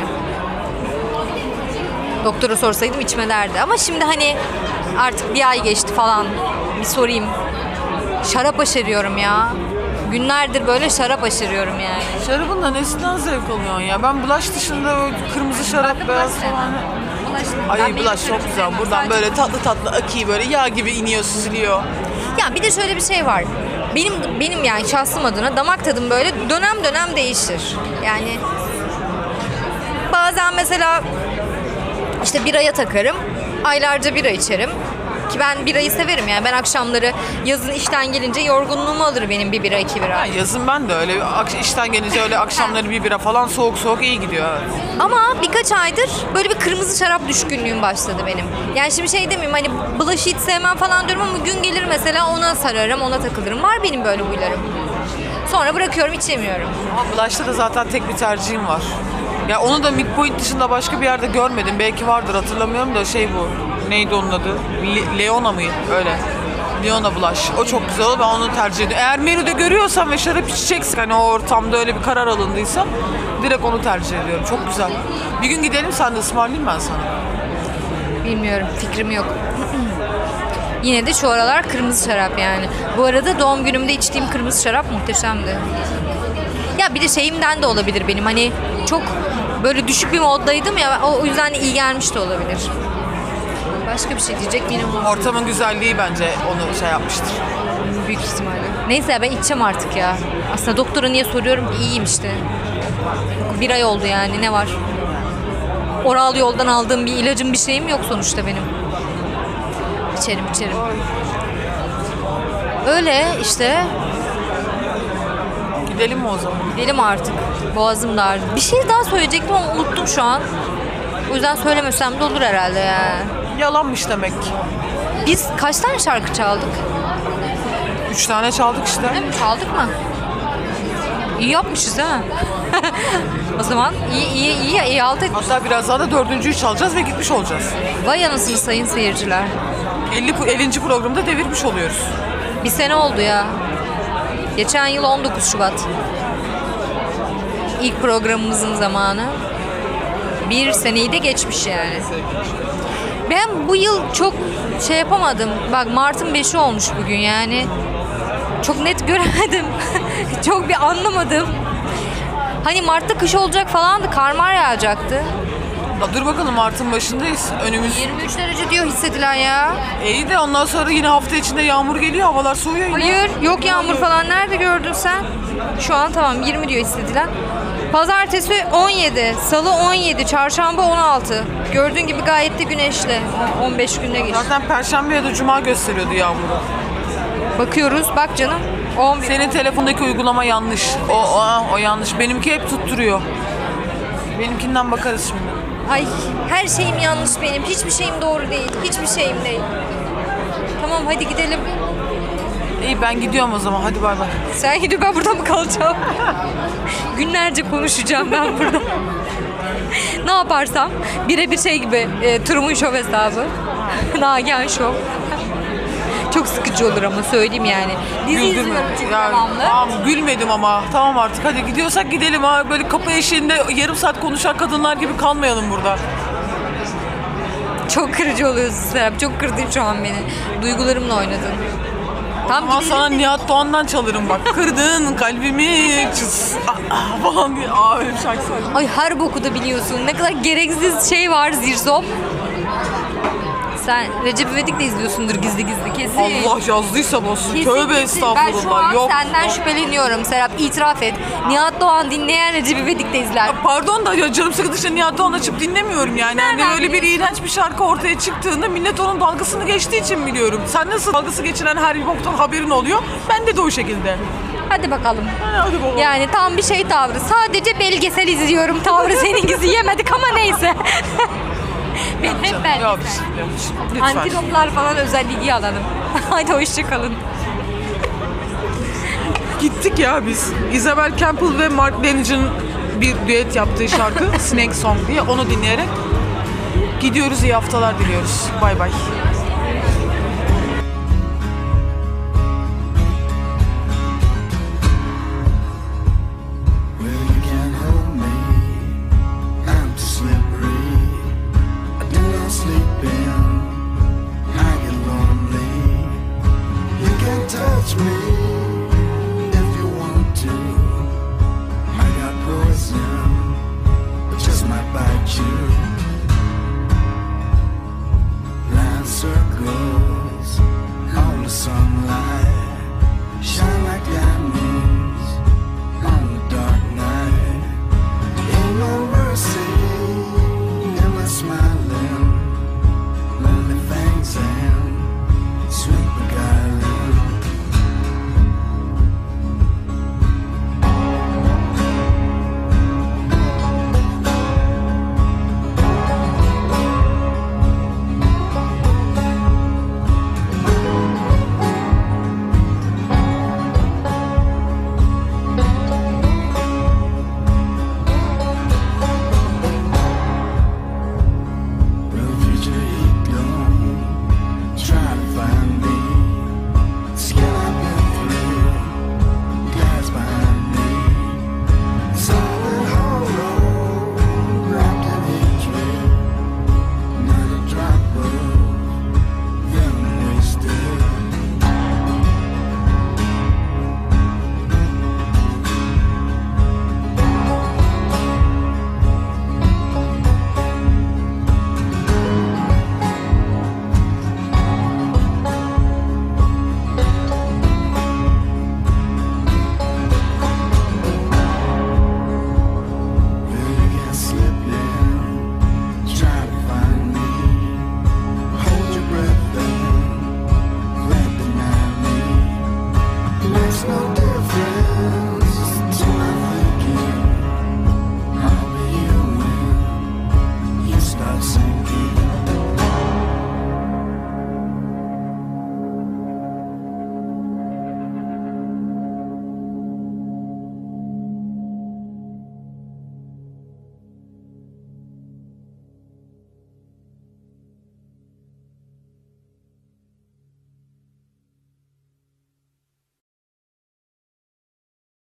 Doktora sorsaydım içme derdi. Ama şimdi hani artık bir ay geçti falan. Bir sorayım. Şarap aşeriyorum ya. Günlerdir böyle şarap aşeriyorum yani. Şarabın da nesinden zevk alıyorsun ya? Ben bulaş dışında o kırmızı şarap, beyaz falan. Ay bulaş çok güzel. Buradan böyle tatlı tatlı akıyor, böyle yağ gibi iniyor, süzülüyor. Ya bir de şöyle bir şey var. Benim benim yani şahsım adına damak tadım böyle dönem dönem değişir. Yani bazen mesela işte biraya takarım. Aylarca bira içerim. Ki ben birayı severim yani. Ben akşamları yazın işten gelince yorgunluğumu alır benim bir bira iki bira. Ha, yazın ben de öyle ak- işten gelince öyle akşamları bir bira falan soğuk soğuk iyi gidiyor. Evet. Ama birkaç aydır böyle bir kırmızı şarap düşkünlüğüm başladı benim. Yani şimdi şey demeyeyim hani bulaşı hiç sevmem falan diyorum ama gün gelir mesela ona sararım, ona takılırım. Var benim böyle huylarım. Sonra bırakıyorum, içemiyorum. Ama bulaşta da zaten tek bir tercihim var. Ya onu da Midpoint dışında başka bir yerde görmedim. Belki vardır, hatırlamıyorum da şey bu. Neydi onun adı? Le- Leona mı? Öyle. Leona bulaş. O çok güzel olur. Ben onu tercih ediyorum. Eğer menüde görüyorsam ve şarap içeceksin, hani o ortamda öyle bir karar alındıysa direkt onu tercih ediyorum. Çok güzel. Bir gün gidelim, sen de ısmarlayayım ben sana. Bilmiyorum, fikrim yok. Yine de şu aralar kırmızı şarap yani. Bu arada doğum günümde içtiğim kırmızı şarap muhteşemdi. Ya bir de şeyimden de olabilir benim, hani çok böyle düşük bir moddaydım ya, o yüzden iyi gelmiş de olabilir. Başka bir şey diyecek benim var. Ortamın güzelliği bence onu şey yapmıştır. Büyük ihtimalle. Neyse ben içeceğim artık ya. Aslında doktora niye soruyorum ki, iyiyim işte. Bir ay oldu yani, ne var? Oral yoldan aldığım bir ilacım bir şeyim yok sonuçta benim. İçerim içerim. Öyle işte. Gidelim mi o zaman? Gidelim artık. Boğazım da ağrıdı. Bir şey daha söyleyecektim ama unuttum şu an. O yüzden söylemesem de olur herhalde yani. Yalanmış demek ki. Biz kaç tane şarkı çaldık? Üç tane çaldık işte. Değil mi? Çaldık mı? İyi yapmışız ha. O zaman iyi iyi iyi iyi alt etmiş. Hatta biraz daha da dördüncüyü çalacağız ve gitmiş olacağız. Vay anasını sayın seyirciler. elli, ellinci programda devirmiş oluyoruz. Bir sene oldu ya. Geçen yıl on dokuz Şubat. İlk programımızın zamanı. Bir seneyi de geçmiş yani. Ben bu yıl çok şey yapamadım. Bak Mart'ın beşi olmuş bugün yani. Çok net göremedim. Çok bir anlamadım. Hani Mart'ta kış olacak falandı. Kar mar yağacaktı. Ya dur bakalım, Mart'ın başındayız. Önümüz yirmi üç derece diyor hissedilen ya. iyi de ondan sonra yine hafta içinde yağmur geliyor. Havalar soğuyor yine. Hayır, yok yağmur falan. Nerede gördün sen? Şu an tamam yirmi diyor hissedilen. Pazartesi on yedi, Salı on yedi, Çarşamba on altı. Gördüğün gibi gayet de güneşli. on beş günde geçti. Zaten Perşembe ya da Cuma gösteriyordu yağmuru. Bakıyoruz, bak canım. on bir. Senin telefondaki uygulama yanlış. O, o, o yanlış. Benimki hep tutturuyor. Benimkinden bakarız şimdi. Ay, her şeyim yanlış benim. Hiçbir şeyim doğru değil. Hiçbir şeyim değil. Tamam hadi gidelim. İyi ben gidiyorum o zaman. Hadi bay bay. Sen gidiyor, ben burada mı kalacağım? Günlerce konuşacağım ben burada. Ne yaparsam birebir şey gibi e, Truman Show hesabı. Nagihan Show. Çok sıkıcı olur ama söyleyeyim yani. Dizi Güldürme. izliyorum çünkü Ya, devamlı. tamam gülmedim ama. Tamam artık hadi gidiyorsak gidelim ha. Böyle kapı eşiğinde yarım saat konuşan kadınlar gibi kalmayalım burada. Çok kırıcı oluyorsun Serap. Çok kırdın şu an beni. Duygularımla oynadın. Tam Ama gidelim sana de- Nihat Doğan'dan çalarım bak. Kırdın kalbimi cız, ah, ah, falan diye. Aa öyle bir şarkı söyle. Ay her boku da biliyorsun. Ne kadar gereksiz şey var zirzop. Sen Recep İvedik de izliyorsundur gizli gizli kesin. Allah yazdıysam olsun. Kesin, Tövbe kesin. Ben şu estağfurullah. an Yok. senden şüpheleniyorum Serap, itiraf et. Nihat Doğan dinleyen Recep İvedik de izler. Pardon da ya canım sıkıldıkça Nihat Doğan açıp dinlemiyorum yani. Hani Nereden böyle bir iğrenç bir şarkı ortaya çıktığında millet onun dalgasını geçtiği için biliyorum. Sen nasıl dalgası geçiren her bir boktan haberin oluyor? Bende de o şekilde. Hadi bakalım. Hadi bakalım. Yani tam bir şey tavrı. Sadece belgesel izliyorum tavrı, seninkisi yemedik ama neyse. Ben hep Yok, belgesel. yok, lütfen. Antiloplar falan özel ilgi alanım. Hadi hoşçakalın. Gittik ya biz. Isabel Campbell ve Mark Lanigan'ın bir düet yaptığı şarkı Snake Song diye, onu dinleyerek gidiyoruz. İyi haftalar diliyoruz. Bay bay.